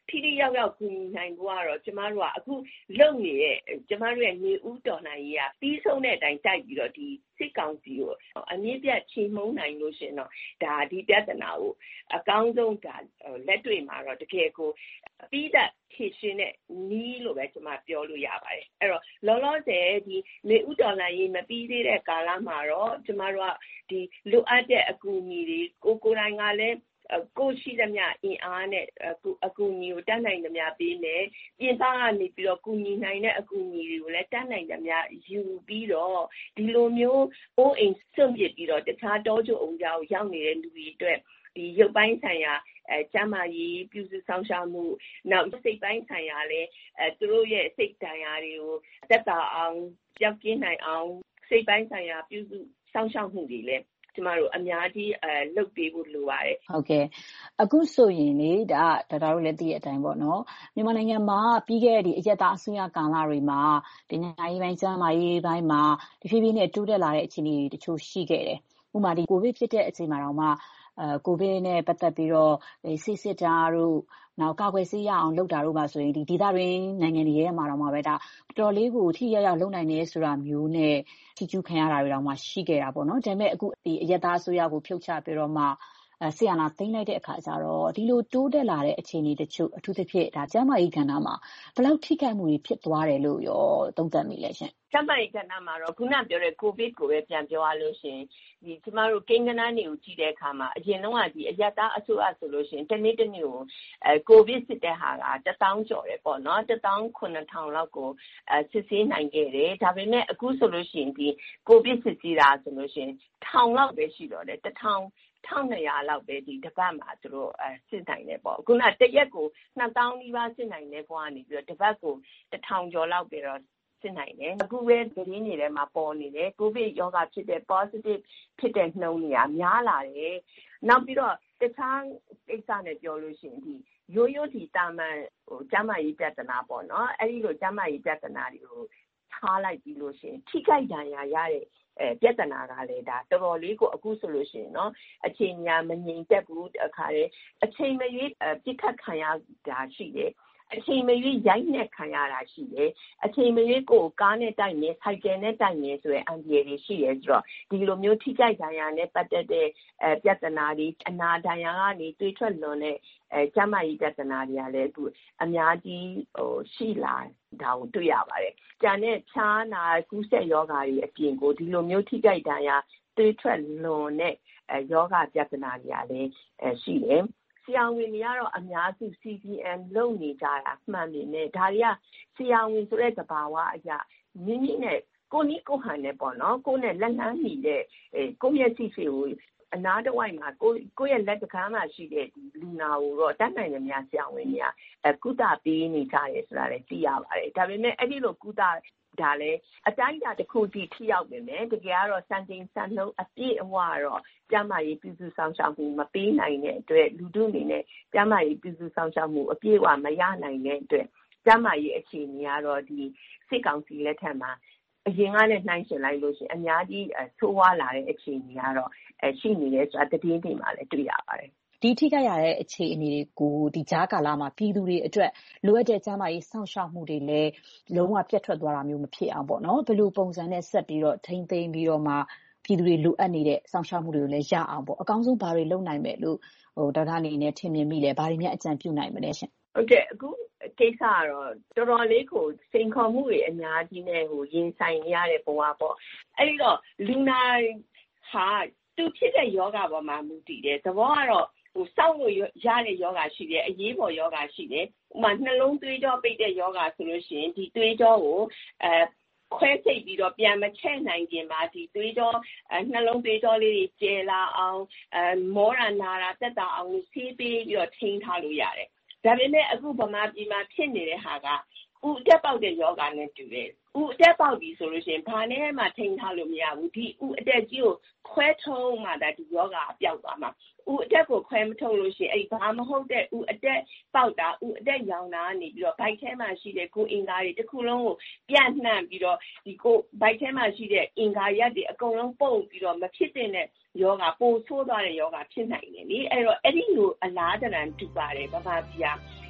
ထိထိရောက်ရောက်ကူညီနိုင်ဖို့ကတော့ကျမတို့ကအခုလုံနေတဲ့ကျမတို့ရဲ့နေဦးတော်လှန်ရေးကပြီးဆုံးတဲ့အတိုင်းတိုက်ပြီးတော့ဒီစစ်ကောင်စီကိုအမြင့်ပြတ်ချေမှုန်းနိုင်လို့ရှင်တော့ဒါဒီပြဿနာကိုအကောင်းဆုံးဒါလက်တွေ့မှာတော့တကယ်ကိုပြီးတဲ့ဖြည့်ရှင်တဲ့နီးလို့ပဲကျမပြောလို့ရပါတယ်အဲ့တော့လောလောဆယ်ဒီနေဦးတော်လှန်ရေးမပြီးသေးတဲ့ကာလမှာတော့ကျမတို့ကဒီလိုအပ်တဲ့အကူအညီတွေကိုကိုယ်တိုင်ကလည်းကိုရှိသမျှအင်အားနဲ့အကူအညီကိုတတ်နိုင်သမျှပေးမယ်ပြင်ပကနေပြီးတော့ကူညီနိုင်တဲ့အကူအညီတွေကိုလည်းတတ်နိုင်သမျှယူပြီးတော့ဒီလိုမျိုးအိုးအိမ်စွန့်ပစ်ပြီးတော့တခြားတောကျုံအောင်ကြောက်ရောက်နေတဲ့လူတွေအတွက်ဒီရုပ်ပိုင်းဆိုင်ရာအဲကျန်းမာရေးပြုစုဆောင်ရှောက်မှုနောက်စိတ်ပိုင်းဆိုင်ရာလည်းအဲသူတို့ရဲ့စိတ်တရားတွေကိုသက်သာအောင်ကြောက်ကင်းနိုင်အောင်စိတ်ပိုင်းဆိုင်ရာပြုစုဆောင်ရှောက်မှုတွေလည်းကျမတို့အများကြီးအဲလုပ်ပေးဖို့လိုပါတယ်ဟုတ်ကဲ့အခုဆိုရင်လေဒါဒါတို့လည်းသိတဲ့အတိုင်းပေါ့နော်မြန်မာနိုင်ငံမှာပြီးခဲ့တဲ့ဒီအရက်သားအစိုးရကာလတွေမှာပညာရေးပိုင်းကျန်းမာရေးပိုင်းမှာတဖြည်းဖြည်းနဲ့တိုးတက်လာတဲ့အခြေအနေတွေတချို့ရှိခဲ့တယ်ဥပမာဒီကိုဗစ်ဖြစ်တဲ့အချိန်မှာတော့မှအဲကိုဗစ်နဲ့ပတ်သက်ပြီးတော့စစ်စစ်တာတို့နောက်ကာကွယ်ဆေးရအောင်လုပ်တာတို့ပါဆိုရင်ဒီဒေသတွင်းနိုင်ငံတွေရဲ့မှာတော့မှပဲဒါတော်လေးကိုထိရရောက်လုပ်နိုင်နေဆိုတာမျိုးနဲ့ထိကျူးခံရတာတွေတော့မှရှိခဲ့တာပေါ့နော်ဒါပေမဲ့အခုဒီအရက်သားအစိုးရကိုဖြုတ်ချပြီးတော့မှအဲဆီယနာသိမ်းလိုက်တဲ့အခါကျတော့ဒီလိုတိုးတက်လာတဲ့အခြေအနေတချို့အထူးသဖြင့်ဒါကျန်းမာရေးကဏ္ဍမှာဘယ်လောက်ထိခိုက်မှုတွေဖြစ်သွားတယ်လို့ရောသုံးသပ်မိလဲရှင်ကျန်းမာရေးကဏ္ဍမှာတော့ခုနပြောတဲ့ကိုဗစ်ကိုပဲပြန်ပြောရလို့ရှင်ဒီကျမတို့ကိန်းဂဏန်းတွေကိုကြည့်တဲ့အခါမှာအရင်တော့ကဒီအရက်သားအစိုးရဆိုလို့ရှင်တနေ့တနေ့ကိုအဲကိုဗစ်စစ်တဲ့ဟာကတစ်သောင်းကျော်တယ်ပေါ့နော်တစ်သောင်းခုနှစ်ထောင်လောက်ကိုအဲစစ်ဆေးနိုင်ခဲ့တယ်ဒါပေမဲ့အခုဆိုလို့ရှင်ဒီကိုဗစ်စစ်ဆေးတာဆိုလို့ရှင်ထောင်လောက်ပဲရှိတော့တယ်တစ်ထောင်ထောင်နှစ်ရာလောက်ပဲဒီတစ်ပတ်မှာသူတို့အဲစစ်နိုင်တယ်ပေါ့ခုနတရက်ကိုနှစ်သောင်းနီးပါးစစ်နိုင်တဲ့ဘွားကနေပြီးတော့တစ်ပတ်ကိုတစ်ထောင်ကျော်လောက်ပဲတော့စစ်နိုင်တယ်အခုပဲသတင်းတွေထဲမှာပေါ်နေတယ်ကိုဗစ်ရောဂါဖြစ်တဲ့ positive ဖြစ်တဲ့နှုန်းတွေကများလာတယ်နောက်ပြီးတော့တခြားကိစ္စနဲ့ပြောလို့ရှိရင်ဒီရိုးရိုးဒီတာမန်ဟိုကျန်းမာရေးပြဿနာပေါ့နော်အဲ့ဒီလိုကျန်းမာရေးပြဿနာတွေကိုထားလိုက်ပြီးလို့ရှိရင်ထိခိုက်ဒဏ်ရာရတဲ့အဲပြဿနာကလည်းဒါတော်တော်လေးကိုအခုဆိုလို့ရှိရင်เนาะအချိန်ညာမငြိမ်သက်ဘူးအခါလေအချိန်မရွေးပြစ်ခတ်ခံရတာရှိတယ်အချိန်မရွေးရိုက်နှက်ခံရတာရှိတယ်အချိန်မရွေးကိုကားနဲ့တိုက်နေဆိုင်ကယ်နဲ့တိုက်နေဆိုရင်အန်ဒီရီရှိရဲဆိုတော့ဒီလိုမျိုးထိကြိုက်ဒဏ်ရာနဲ့ပတ်သက်တဲ့အဲပြဿနာတွေအနာဒဏ်ရာကနေတွေးထွက်လွန်တဲ့အဲကျန်းမာရေးပြဿနာတွေကလည်းအခုအများကြီးဟိုရှိလာဒါကိုတွေ့ရပါတယ်ကျန်တဲ့ဖြားနာကူးစက်ယောဂါတွေအပြင်ကိုဒီလိုမျိုးထိကြိုက်ဒဏ်ရာတွေးထွက်လွန်တဲ့အဲယောဂပြဿနာတွေကလည်းအဲရှိတယ်ဆရာဝန်တွေကတော့အများစု C P M လုပ်နေကြတာမှန်နေနဲ့ဒါတွေကဆရာဝန်ဆိုတဲ့သဘာဝအရာမိမိနဲ့ကိုနီးကိုဟန်နဲ့ပေါ့နော်ကိုနဲ့လက်လန်းမိတဲ့အဲကိုမျက်စိဖြေကိုအနားတစ်ဝိုက်မှာကိုကိုရဲ့လက်တကားမှာရှိတဲ့ဒီလူနာကိုတော့တတ်နိုင်တဲ့များဆရာဝန်တွေကအဲကုသပေးနေကြတယ်ဆိုတာလည်းသိရပါတယ်ဒါပေမဲ့အဲ့ဒီလိုကုသဒါလည်းအတိုင်းအတာတစ်ခုတည်းထိရောက်နေတယ်တကယ်ကတော့စံချိန်စံနှုန်းအပြည့်အဝတော့ကျန်းမာရေးပြုစုဆောင်ရှောက်မှုမပေးနိုင်တဲ့အတွက်လူထုအနေနဲ့ကျန်းမာရေးပြုစုဆောင်ရှောက်မှုအပြည့်အဝမရနိုင်တဲ့အတွက်ကျန်းမာရေးအခြေအနေကတော့ဒီစစ်ကောင်စီလက်ထက်မှာအရင်ကလည်းနှိုင်းယှဉ်လိုက်လို့ရှိရင်အများကြီးဆိုးဝါးလာတဲ့အခြေအနေကတော့အရှိနေတယ်ဆိုတာတည်င်းတွေမှာလည်းတွေ့ရပါတယ်ဒီထိခိုက်ရတဲ့အခြေအနေတွေကိုဒီကြားကာလမှာပြည်သူတွေအတွက်လိုအပ်တဲ့ကျန်းမာရေးစောင့်ရှောက်မှုတွေလည်းလုံးဝပြတ်ထွက်သွားတာမျိုးမဖြစ်အောင်ပေါ့နော်ဘယ်လိုပုံစံနဲ့ဆက်ပြီးတော့ထိမ့်သိမ်းပြီးတော့မှပြည်သူတွေလိုအပ်နေတဲ့စောင့်ရှောက်မှုတွေကိုလည်းရအောင်ပေါ့အကောင်းဆုံးဘာတွေလုပ်နိုင်မယ်လို့ဟိုဒေါက်တာအနေနဲ့ထင်မြင်မိလဲဘာတွေများအကြံပြုနိုင်မလဲရှင်ဟုတ်ကဲ့အခုကိစ္စကတော့တော်တော်လေးကိုစိန်ခေါ်မှုတွေအများကြီးနဲ့ဟိုရင်ဆိုင်ရတဲ့ဘဝပေါ့အဲ့ဒီတော့လူနာဟာသူဖြစ်တဲ့ယောဂပေါ်မှာမူတည်တယ်သဘောကတော့ဟိုစောင့်လို့ရတဲ့ယောဂရှိတယ်အရေးပေါ်ယောဂရှိတယ်ဥပမာနှလုံးသွေးကြောပိတ်တဲ့ယောဂဆိုလို့ရှိရင်ဒီသွေးကြောကိုအဲခွဲစိတ်ပြီးတော့ပြန်မချက်နိုင်ခင်မှာဒီသွေးကြောနှလုံးသွေးကြောလေးတွေကျဲလာအောင်အဲမောရနာတာတက်တာအောင်ဆေးပေးပြီးတော့ထိန်းထားလို့ရတယ်ဒါပေမဲ့အခုဗမာပြည်မှာဖြစ်နေတဲ့ဟာကဥအတက်ပေါက်တဲ့ယောဂနဲ့တူတယ်ဥအတက်ပေါက်ပြီဆိုလို့ရှိရင်ဘာနဲ့မှထိန်းထားလို့မရဘူးဒီဥအတက်ကြီးကိုခွဲထုံးမှဒါဒီယောဂအပြောက်သွားမှာဥအတက်ကိုခွဲမထုံးလို့ရှိရင်အဲ့ဘာမဟုတ်တဲ့ဥအတက်ပေါက်တာဥအတက်ရောင်တာကနေပြီးတော့ဘိုက်ထဲမှာရှိတဲ့ကိုအင်္ဂါတွေတစ်ခုလုံးကိုပြန့်နှံ့ပြီးတော့ဒီကိုဘိုက်ထဲမှာရှိတဲ့အင်္ဂါရက်တွေအကုန်လုံးပုတ်ပြီးတော့မဖြစ်တဲ့ယောဂပိုဆိုးသွားတဲ့ယောဂဖြစ်နိုင်တယ်လေအဲ့တော့အဲ့ဒီလိုအလားတန်တူပါတယ်ဗမာပြည်က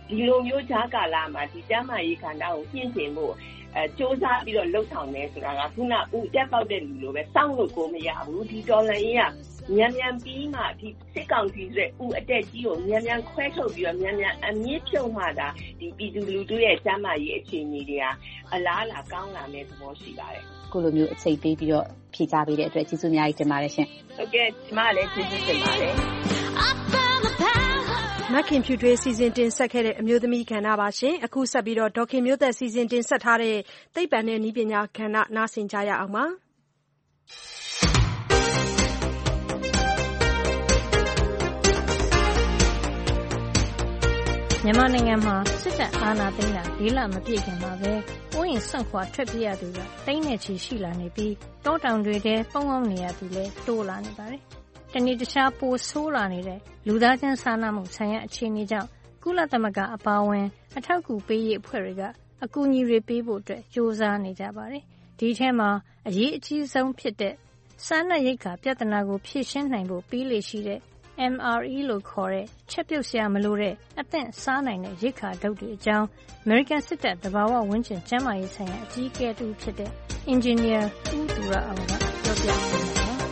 ဒီလိုမျိုးကြားကာလမှာဒီကျန်းမာရေးကဏ္ဍကိုပြင်ဆင်ဖို့အဲစ조사ပြီးတော့လှုပ်ဆောင်နေဆိုတာကခုနဦးတက်ပေါက်တဲ့လူလိုပဲစောင့်လို့ကိုမရဘူးဒီဒေါ်လာရေးကမြန်မြန်ပြီးမှဒီစစ်ကောင်စီဆိုတဲ့ဦးအတက်ကြီးကိုမြန်မြန်ခွဲထုတ်ပြီးတော့မြန်မြန်အမြင့်ဖြုတ်မှသာဒီပြည်သူလူထုရဲ့ကျန်းမာရေးအခြေအနေတွေကအလားအလာကောင်းလာမယ့်သဘောရှိပါတယ်ကိုလိုမျိုးအချိန်ပေးပြီးတော့ဖြေကြားပေးတဲ့အတွက်ကျေးဇူးအများကြီးတင်ပါတယ်ရှင်ဟုတ်ကဲ့ဒီမှာလည်းကျေးဇူးတင်ပါတယ်မခင်ဖြူထွေးစီစဉ်တင်ဆက်ခဲ့တဲ့အမျိုးသမီးကဏ္ဍပါရှင်အခုဆက်ပြီးတော့ဒေါခင်မျိုးသက်စီစဉ်တင်ဆက်ထားတဲ့သိပ္ပံနဲ့နည်းပညာကဏ္ဍနားဆင်ကြရအောင်ပါမြန်မာနိုင်ငံမှာစစ်တပ်အာဏာသိမ်းတာ၄လမပြည့်ခင်မှာပဲအိုးအိမ်စွန့်ခွာထွက်ပြေးရသူကတိမ့်နဲ့ချီရှိလာနေပြီးတောတောင်တွေထဲပုန်းအောင်နေရသူလည်းတိုးလာနေပါတယ်။တနေ့တခြားပိုဆိုးလာနေတဲ့လူသားချင်းစာနာမှုဆိုင်ရာအခြေအနေကြောင့်ကုလသမဂ္ဂအပါအဝင်အထောက်အကူပေးရေးအဖွဲ့တွေကအကူအညီတွေပေးဖို့အတွက်ကြိုးစားနေကြပါတယ်။ဒီထဲမှာအရေးအကြီးဆုံးဖြစ်တဲ့စားနပ်ရိက္ခာပြဿနာကိုဖြေရှင်းနိုင်ဖို့ပြီးလေရှိတဲ့M R E လို့ခေါ်တဲ့ချက်ပြုတ်စရာမလိုတဲ့အသင့်စားနိုင်တဲ့ရိက္ခာဒုတ်တွေအကြောင်း American စစ်တပ်သဘာဝဝန်းကျင်ကျန်းမာရေးဆိုင်ရာအကြီးအကဲတူဖြစ်တဲ့ Engineer ဦးသူရအောင်ကပြောပြပေးပါမယ်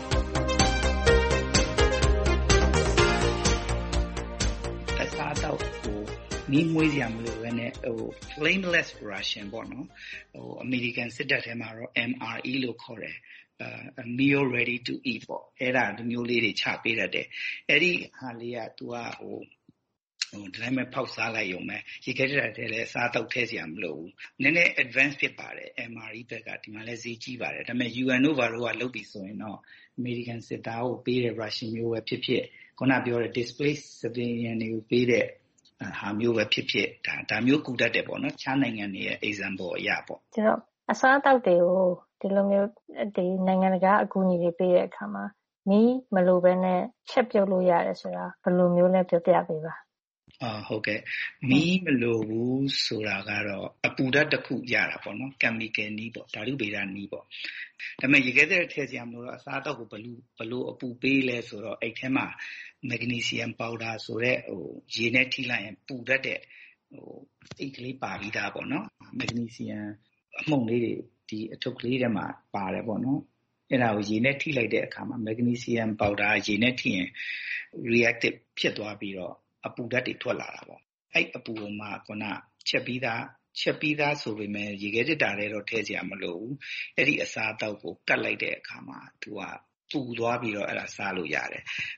။အစားအသောက်ကိုမီးမွေးစရာမလိုဘဲနဲ့ဟို flameless ration ပေါ့နော်။ဟို American စစ်တပ်ထဲမှာတော့ M R E လို့ခေါ်တယ်Uh, a meal ready to eat ပေါ့အဲ့ဒါဒီမျိုးလေးတွေချပေးတတ်တယ်အဲ့ဒီဟာလေးက तू ကဟိုဟိုဒီတိုင်းပဲဖောက်စားလိုက်ရုံပဲရေခဲတက်တဲ့လည်းစားတော့ထဲစရာမလိုဘူးနည်းနည်း advance ဖြစ်ပါတယ် M R E ဘက်ကဒီမှာလည်းဈေးကြီးပါတယ်ဒါပေမဲ့ U N တို့ဘာလို့ကလုပ်ပြီးဆိုရင်တော့ American စစ်သားကိုပေးတဲ့ ration မျိုးပဲဖြစ်ဖြစ်ခုနပြောတဲ့ displaced civilian တွေကိုပေးတဲ့ဟာမျိုးပဲဖြစ်ဖြစ်ဒါဒါမျိုးကူတတ်တယ်ပေါ့နော်ခြားနိုင်ငံတွေရဲ့ example အရာပေါ့ကျွန်တော်အစားအသောက်တွေကိုဒီလိုမျိုးဒီနိုင်ငံတကာအကူအညီတွေပေးတဲ့အခါမှာမီးမလိုဘဲနဲ့ချက်ပြုတ်လို့ရတယ်ဆိုတာဘယ်လိုမျိုးလဲပြောပြပေးပါအာဟုတ်ကဲ့မီးမလိုဘူးဆိုတာကတော့အပူဓာတ်တစ်ခုရတာပေါ့နော် chemical နည်းပေါ့ဓာတုဗေဒနည်းပေါ့ဒါပေမဲ့ရေခဲတဲ့ထည့်စရာမလိုတော့အစားအသောက်ကိုဘလူဘလို့အပူပေးလဲဆိုတော့အဲ့ထဲမှာ magnesium powder ဆိုတဲ့ဟိုရေနဲ့ထိလိုက်ရင်ပူတတ်တဲ့ဟိုအိတ်ကလေးပါပြီးသားပေါ့နော် magnesium အမှုန်လေးတွေဒီအထုပ်ကလေးထဲမှာပါတယ်ပေါ့နော်အဲ့ဒါကိုရေနဲ့ထိလိုက်တဲ့အခါမှာ magnesium powder ရေနဲ့ထိရင် reactive ဖြစ်သွားပြီးတော့အပူဓာတ်တွေထွက်လာတာပေါ့အဲ့အပူမှာခုနချက်ပြီးသားချက်ပြီးသားဆိုပေမဲ့ရေခဲတစ်တာထဲတော့ထည့်စရာမလိုဘူးအဲ့ဒီအစားအသောက်ကိုကတ်လိုက်တဲ့အခါမှာသူကပူသွားပြီးတော့အဲ့ဒါစားလို့ရတယ်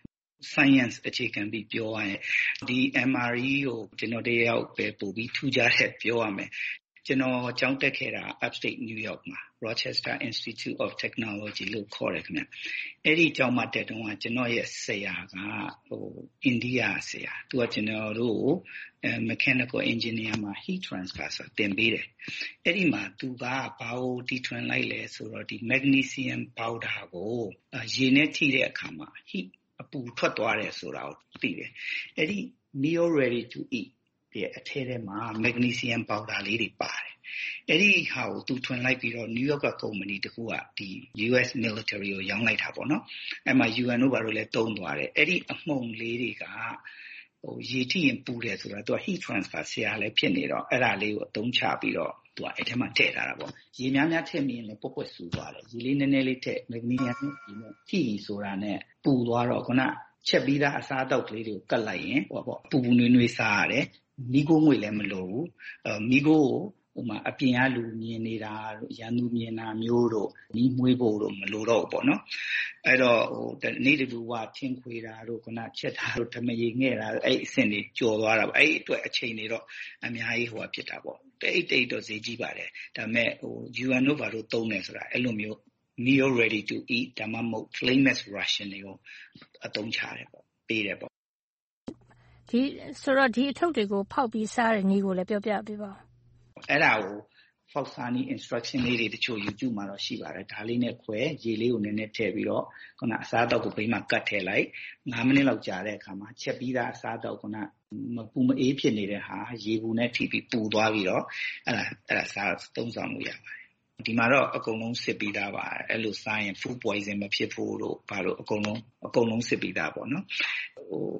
science အခြေခံပြီးပြောရရင်ဒီ M R E ကိုကျွန်တော်တယောက်ပဲပို့ပြီးထူးခြားတဲ့ပြောရမယ်ကျွန်တော်ကျောင်းတက်ခဲ့တာ Upstate New York မှာ Rochester Institute of Technology လို့ခေါ်တယ်ခင်ဗျအဲ့ဒီကျောင်းမှာတက်တုန်းကကျွန်တော်ရဲ့ဆရာကဟိုအိန္ဒိယဆရာသူကကျွန်တော်တို့ mechanical engineer မှာ heat transfer ဆိုသင်ပေးတယ်အဲ့ဒီမှာသူကဘာကိုတီထွင်လိုက်လဲဆိုတော့ဒီ magnesium powder ကိုရေနဲ့ထိတဲ့အခါမှာ heat အပူထွက်သွားတယ်ဆိုတာကိုသိတယ်အဲ့ဒီ meal ready to eatရဲ့အထဲထဲမှာ magnesium powder လေးတွေပါတယ်အဲ့ဒီဟာကိုသူထွင်လိုက်ပြီးတော့ New York ကကုမ္ပဏီတခုကဒီ U S military ကိုရောင်းလိုက်တာပေါ့နော်အဲ့မှာ U N တို့ဘာလို့လဲတုံးသွားတယ်အဲ့ဒီအမှုန်လေးတွေကဟိုရေထိရင်ပူတယ်ဆိုတာသူက heat transfer ဆရာလည်းဖြစ်နေတော့အဲ့ဒါလေးကိုအသုံးချပြီးတော့သူကအဲ့ထဲမှာထည့်ထားတာပေါ့ရေများများထည့်မြင်လည်းပုတ်ပွက်ဆူသွားတယ်ရေလေးနည်းနည်းလေးထည့် magnesium နဲ့ထိဆိုတာနဲ့ပူသွားတော့ခုနချက်ပြီးသားအစားအသောက်ကလေးတွေကိုကတ်လိုက်ရင်ဟိုပေါ့ပူပူနွေးနွေးစားရတယ်မိโก้ငွေလည်းမလိုဘူးအဲမိโก้ဟိုမှာအပြင်ကလူမြင်နေတာရန်သူမြင်တာမျိုးတို့မိမွေးဖို့တို့မလိုတော့ဘူးပေါ့နော်အဲ့တော့ဟိုနေတူဝါထင်းခွေတာတို့ခုနချက်တာတို့ဓမရေငဲ့တာအဲ့အဆင့်တွေကြော်သွားတာပေါ့အဲ့အတွက်အချိန်တွေတော့အများကြီးဟိုကဖြစ်တာပေါ့တိတ်တိတ်တော့ဈေးကြီးပါတယ်ဒါပေမဲ့ဟို U N တို့ဘာလို့သုံးနေဆိုတာအဲ့လိုမျိုး meal ready to eat ဒါမှမဟုတ် flameless ration တွေကိုအသုံးချတယ်ပေါ့ပေးတယ်ပေါ့ဒီဆိုတော့ဒီအထုပ်တွေကိုဖောက်ပြီးစားတဲ့နည်းကိုလည်းပြောပြပေးပါဦးအဲ့ဒါကိုဖောက်စားနည်း instruction လေးတွေတချို့ YouTube မှာတော့ရှိပါတယ်ဒါလေးနဲ့ခွဲရေလေးကိုနည်းနည်းထည့်ပြီးတော့ခုနအစားအသောက်ကိုဘေးမှာကတ်ထည့်လိုက်၅မိနစ်လောက်ကြာတဲ့အခါမှာချက်ပြီးသားအစားအသောက်ခုနမပူမအေးဖြစ်နေတဲ့ဟာရေဘူးနဲ့ထိပြီးပူသွားပြီးတော့အဲ့ဒါအဲ့ဒါစားသုံးဆောင်လို့ရပါတယ်ဒီမှာတော့အကုန်လုံးစစ်ပြီးသားပါအဲ့လိုစားရင် food poison မဖြစ်ဖို့တို့ဘာလို့အကုန်လုံးအကုန်လုံးစစ်ပြီးသားပေါ့နော်ဟို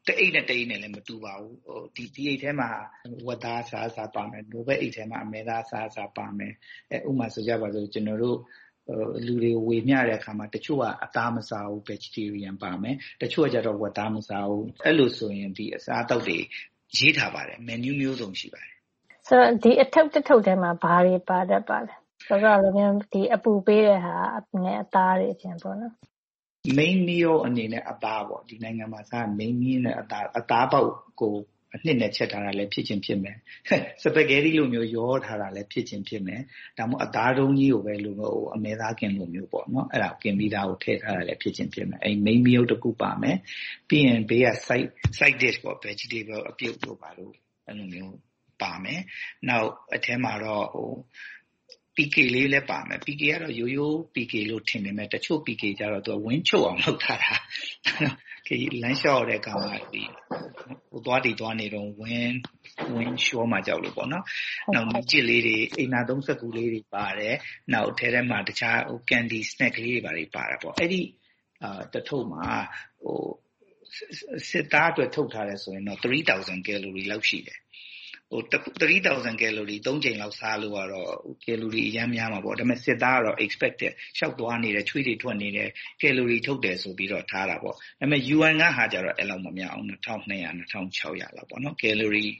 တအိတ်နဲ့တအိတ်နဲ့လည်းမတူပါဘူးဟိုဒီဒီအိတ်ထဲမှာဝတ်သားစားစားပါမယ်နိုဘယ်အိတ်ထဲမှာအမဲသားစားစားပါမယ်အဲဥပမာဆိုကြပါစို့ကျွန်တော်တို့လူတွေဝေမျှတဲ့အခါမှာတချို့ကအသားမစားဘူး vegetarian ပါမယ်တချို့ကကျတော့ဝတ်သားမစားဘူးအဲ့လိုဆိုရင်ဒီအစားအသောက်တွေရေးထားပါတယ် menu မျိုးစုံရှိပါတယ်ဆိုတော့ဒီအထုပ်တစ်ထုပ်ထဲမှာဘာတွေပါတတ်ပါလဲဆိုတော့လည်းဒီအပူပေးတဲ့ဟာနဲ့အသားတွေအပြင်ပေါ့နော် main meal အနေနဲ့အသားပေါ့ဒီနိုင်ငံမှာစား main meal နဲ့အသားအသားပေါက်ကိုအနှစ်နဲ့ချက်ထားတာလည်းဖြစ်ချင်းဖြစ်မယ်စပဂက်တီလိုမျိုးရောထားတာလည်းဖြစ်ချင်းဖြစ်မယ်ဒါမှမဟုတ်အသားတုံးကြီးကိုပဲလိုမျိုးအမဲသားကင်လိုမျိုးပေါ့နော်အဲ့ဒါကင်ပြီးသားကိုထည့်ထားတာလည်းဖြစ်ချင်းဖြစ်မယ်အဲ့ main meal တစ်ခုပါမယ်ပြီးရင်ဘေးက side side dish ပေါ့ vegetable အပြုတ်တို့ပါလို့အဲ့လိုမျိုးပါမယ်နောက်အထဲမှာတော့ဟိုပီကေလေးလည်းပါမယ်ပီကေကတော့ရိုးရိုးပီကေလို့ထင်နေမယ်တချို့ပီကေကျတော့သူဝင်းချုပ်အောင်လုပ်ထားတာခေလမ်းလျှောက်တဲ့ကောင်ကဒီဟိုသွားတည်သွားနေတော့ဝင်းဝင်းရှောမှာကြောက်လို့ပေါ့နော်နောက်မြစ်ချစ်လေးတွေအိမ်နာသုံးစက်ကူလေးတွေပါတယ်နောက်အထဲထဲမှာတခြားဟို candy snack လေးတွေပါတယ်ပါတာပေါ့အဲ့ဒီအာတထုပ်မှာဟိုစစ်သားအတွက်ထုတ်ထားတယ်ဆိုရင်တော့three thousand calorie လောက်ရှိတယ်ဟိုthree thousand calorie သုံးချိန်လောက်စားလို့ကတော့ calorie အများများမှာပေါ့ဒါပေမဲ့စစ်သားကတော့ expected ရှောက်သွားနေတယ်ချွေးတွေထွက်နေတယ် calorie ထုတ်တယ်ဆိုပြီးတော့ထားတာပေါ့ဒါပေမဲ့ U N ကဟာကြတော့အဲ့လောက်မများအောင်twelve hundred twelve thousand six hundredလောက်ပေါ့နော် calorie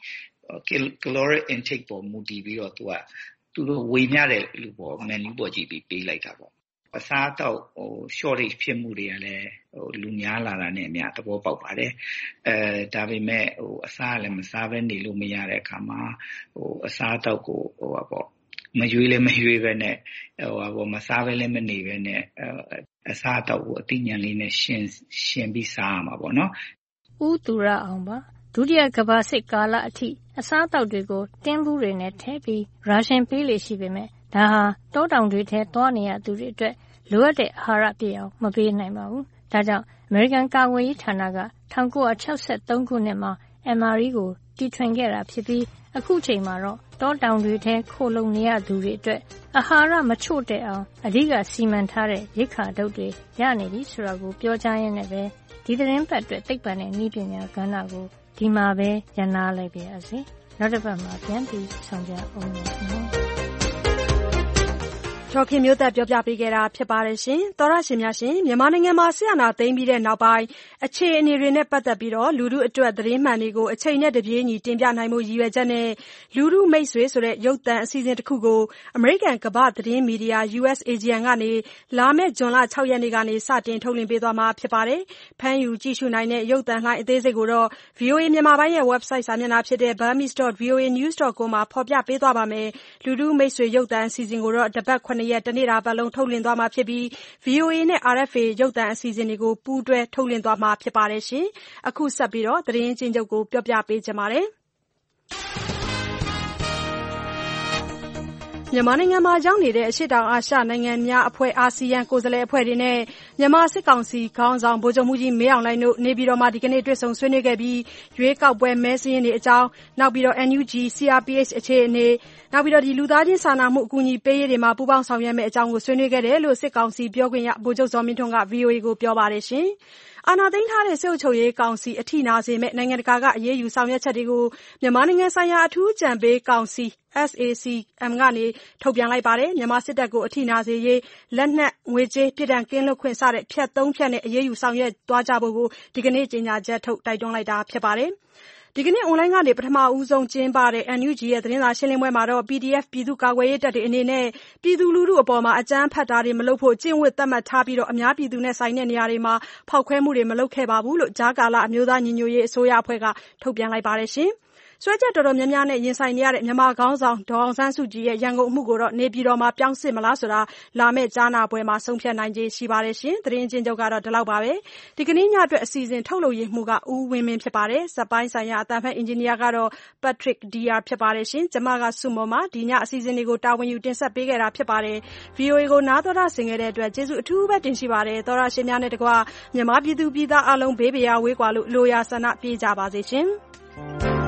caloric intake ပေါ်မူတည်ပြီးတော့သူကသူတို့ဝေမျှတဲ့လူပေါ့ menu ပေါ်ကြည့်ပြီးပေးလိုက်တာပေါ့အစားတော့ဟို shortage ဖြစ်မှုတွေကလည်းဟိုလူများလာတာနဲ့အများသဘောပေါက်ပါတယ်အဲဒါပေမဲ့ဟိုအစားလည်းမစားဘဲနေလို့မရတဲ့အခါမှာဟိုအစားတော့ကိုဟိုပါပေါ့မရွေးလည်းမရွေးပဲနဲ့ဟိုပါပေါ့မစားဘဲလည်းမနေပဲနဲ့အစားတော့ကိုအသိဉာဏ်လေးနဲ့ရှင်းရှင်းပြီးစားရမှာပေါ့နော်ဦးသူရအောင်ပါဒုတိယကမ္ဘာစစ်ကာလအထိအစားအသောက်တွေကိုတင်းဘူးတွေနဲ့ထည့်ပြီးရာရှင်ပေးလေရှိပေမဲ့ဒါဟာတောတောင်တွေထဲသွားနေရသူတွေအတွက်လိုအပ်တဲ့အာဟာရပြည့်အောင်မပေးနိုင်ပါဘူး။ဒါကြောင့်အမေရိကန်ကာကွယ်ရေးဌာနကnineteen sixty-threeခုနှစ်မှာ M R E ကိုတီထွင်ခဲ့တာဖြစ်ပြီးအခုချိန်မှာတော့တောတောင်တွေထဲခိုလုံနေရသူတွေအတွက်အာဟာရမချို့တဲ့အောင်အဓိကစီမံထားတဲ့ရိက္ခာဒုတ်တွေရနေပြီဆိုတာကိုပြောကြားရင်းနဲ့ပဲဒီသတင်းပတ်အတွက်သိပ္ပံနဲ့နည်းပညာကဏ္ဍကိုဒီမှာပဲရနာလိုက်ပါရစေ။နောက်တစ်ပတ်မှာပြန်ပြီးဆောင်ကြအောင်နော်။ဒေါ်ခင်မျိုးသက်ပြောပြပေးခဲ့တာဖြစ်ပါတယ်ရှင်။သောရရှင်များရှင်မြန်မာနိုင်ငံမှာဆီယနာသိမ်းပြီးတဲ့နောက်ပိုင်းအခြေအနေတွေနဲ့ပတ်သက်ပြီးတော့လူထုအတွက်သတင်းမှန်တွေကိုအချိန်နဲ့တပြေးညီတင်ပြနိုင်မှုရည်ရွယ်ချက်နဲ့လူထုမိတ်ဆွေဆိုတဲ့ရုပ်သံအစီအစဉ်တစ်ခုကိုအမေရိကန်ကမ္ဘာသတင်းမီဒီယာ U S A G N ကနေလာမယ့်ဇွန်လ၆ရက်နေ့ကနေစတင်ထုတ်လွှင့်ပေးသွားမှာဖြစ်ပါတယ်။ဖမ်းယူကြည့်ရှုနိုင်တဲ့ရုပ်သံလှိုင်းအသေးစိတ်ကိုတော့ V O A မြန်မာပိုင်းရဲ့ website စာမျက်နှာဖြစ်တဲ့ burmese dot v o a news dot com မှာဖော်ပြပေးသွားပါမယ်။လူထုမိတ်ဆွေရုပ်သံအစီအစဉ်ကိုတော့တပတ်၇ရက်တနေ့တာပတ်လုံးထုတ်လွှင့်သွားမှာဖြစ်ပြီး V O A နဲ့ R F A ရုပ်သံအစီအစဉ်တွေကိုပူးတွဲထုတ်လွှင့်သွားမှာဖြစ်ပါတယ်ရှင်။အခုဆက်ပြီးတော့သတင်းချင်းချုပ်ကိုပြောပြပေးချင်ပါတယ်။မြန်မာနိုင်ငံမှာရောက်နေတဲ့အရှေ့တောင်အာရှနိုင်ငံများအဖွဲ့အာဆီယံကိုယ်စားလှယ်အဖွဲ့တွေနဲ့မြန်မာစစ်ကောင်စီခေါင်းဆောင်ဗိုလ်ချုပ်မှူးကြီးမင်းအောင်လှိုင်တို့နေပြည်တော်မှာဒီကနေ့တွေ့ဆုံဆွေးနွေးခဲ့ပြီးရွေးကောက်ပွဲမဲစာရင်းတွေအကြောင်းနောက်ပြီးတော့ N U G C R P H အခြေအနေနောက်ပြီးတော့ဒီလူသားချင်းစာနာမှုအကူအညီပေးရေးတွေမှာပူးပေါင်းဆောင်ရွက်မယ့်အကြောင်းကိုဆွေးနွေးခဲ့တယ်လို့စစ်ကောင်စီပြောခွင့်ရဗိုလ်ချုပ်ဇော်မင်းထွန်းက V O A ကိုပြောပါတယ်ရှင်။အာဏာသိမ်းထားတဲ့စစ်အုပ်ချုပ်ရေးကောင်စီအထိနာစေမဲ့နိုင်ငံတကာကအရေးယူဆောင်ရွက်ချက်တွေကိုမြန်မာနိုင်ငံဆိုင်ရာအထူးအကြံပေးကောင်စီ S A C M ကနေထုတ်ပြန်လိုက်ပါတယ်။မြန်မာစစ်တပ်ကိုအထိနာစေရေးလက်နက်ငွေကြေးပြည်ထန်ကင်းလွတ်ခွင့်စတဲ့ဖြတ်သုံးဖြတ်နဲ့အရေးယူဆောင်ရွက်သွားကြဖို့ကိုဒီကနေ့ကြေညာချက်ထုတ်တိုက်တွန်းလိုက်တာဖြစ်ပါတယ်။ဒီကနေ့ online ကနေပထမဦးဆုံးကျင်းပတဲ့ N U G ရဲ့သတင်းစာရှင်းလင်းပွဲမှာတော့ P D F ပြည်သူ့ကာကွယ်ရေးတပ်တွေအနေနဲ့ပြည်သူလူထုအပေါ်အကြမ်းဖက်တာတွေမလုပ်ဖို့ကျင့်ဝတ်သတ်မှတ်ထားပြီးအများပြည်သူနဲ့ဆိုင်တဲ့နေရာတွေမှာဖောက်ခွဲမှုတွေမလုပ်ခဲ့ပါဘူးလို့ကြားကာလအမျိုးသားညီညွတ်ရေးအစိုးရအဖွဲ့ကထုတ်ပြန်လိုက်ပါတယ်ရှင်။စွဲချက်တော်တော်များများနဲ့ရင်ဆိုင်နေရတဲ့မြန်မာခေါင်းဆောင်ဒေါ်အောင်ဆန်းစုကြည်ရဲ့ရန်ကုန်အမှုကိုတော့နေပြည်တော်မှာပြောင်းစစ်မလားဆိုတာလာမယ့်ကြားနာပွဲမှာဆုံးဖြတ်နိုင်ခြေရှိပါတယ်ရှင်။သတင်းချင်းချုပ်ကတော့ဒီလောက်ပါပဲ။ဒီကနေ့ညအတွက်အစီအစဉ်ထုတ်လုပ်ရမှုကဦးဝင်းမင်းဖြစ်ပါတယ်။ဇက်ပိုင်းဆိုင်ရာအသံဖက်အင်ဂျင်နီယာကတော့ Patrick Dear ဖြစ်ပါတယ်ရှင်။ကျွန်မကစုမော်မှာဒီညအစီအစဉ်တွေကိုတာဝန်ယူတင်ဆက်ပေးခဲ့တာဖြစ်ပါတယ်။ V O A ကိုနားတော်တာဆင်ခဲ့တဲ့အတွက်ကျေးဇူးအထူးပဲတင်ရှိပါတယ်။သောရရှင်များနဲ့တကွမြန်မာပြည်သူပြည်သားအလုံးဘေးပရာဝေးကွာလို့လိုရာဆန္ဒပြေးကြပါစေရှင်။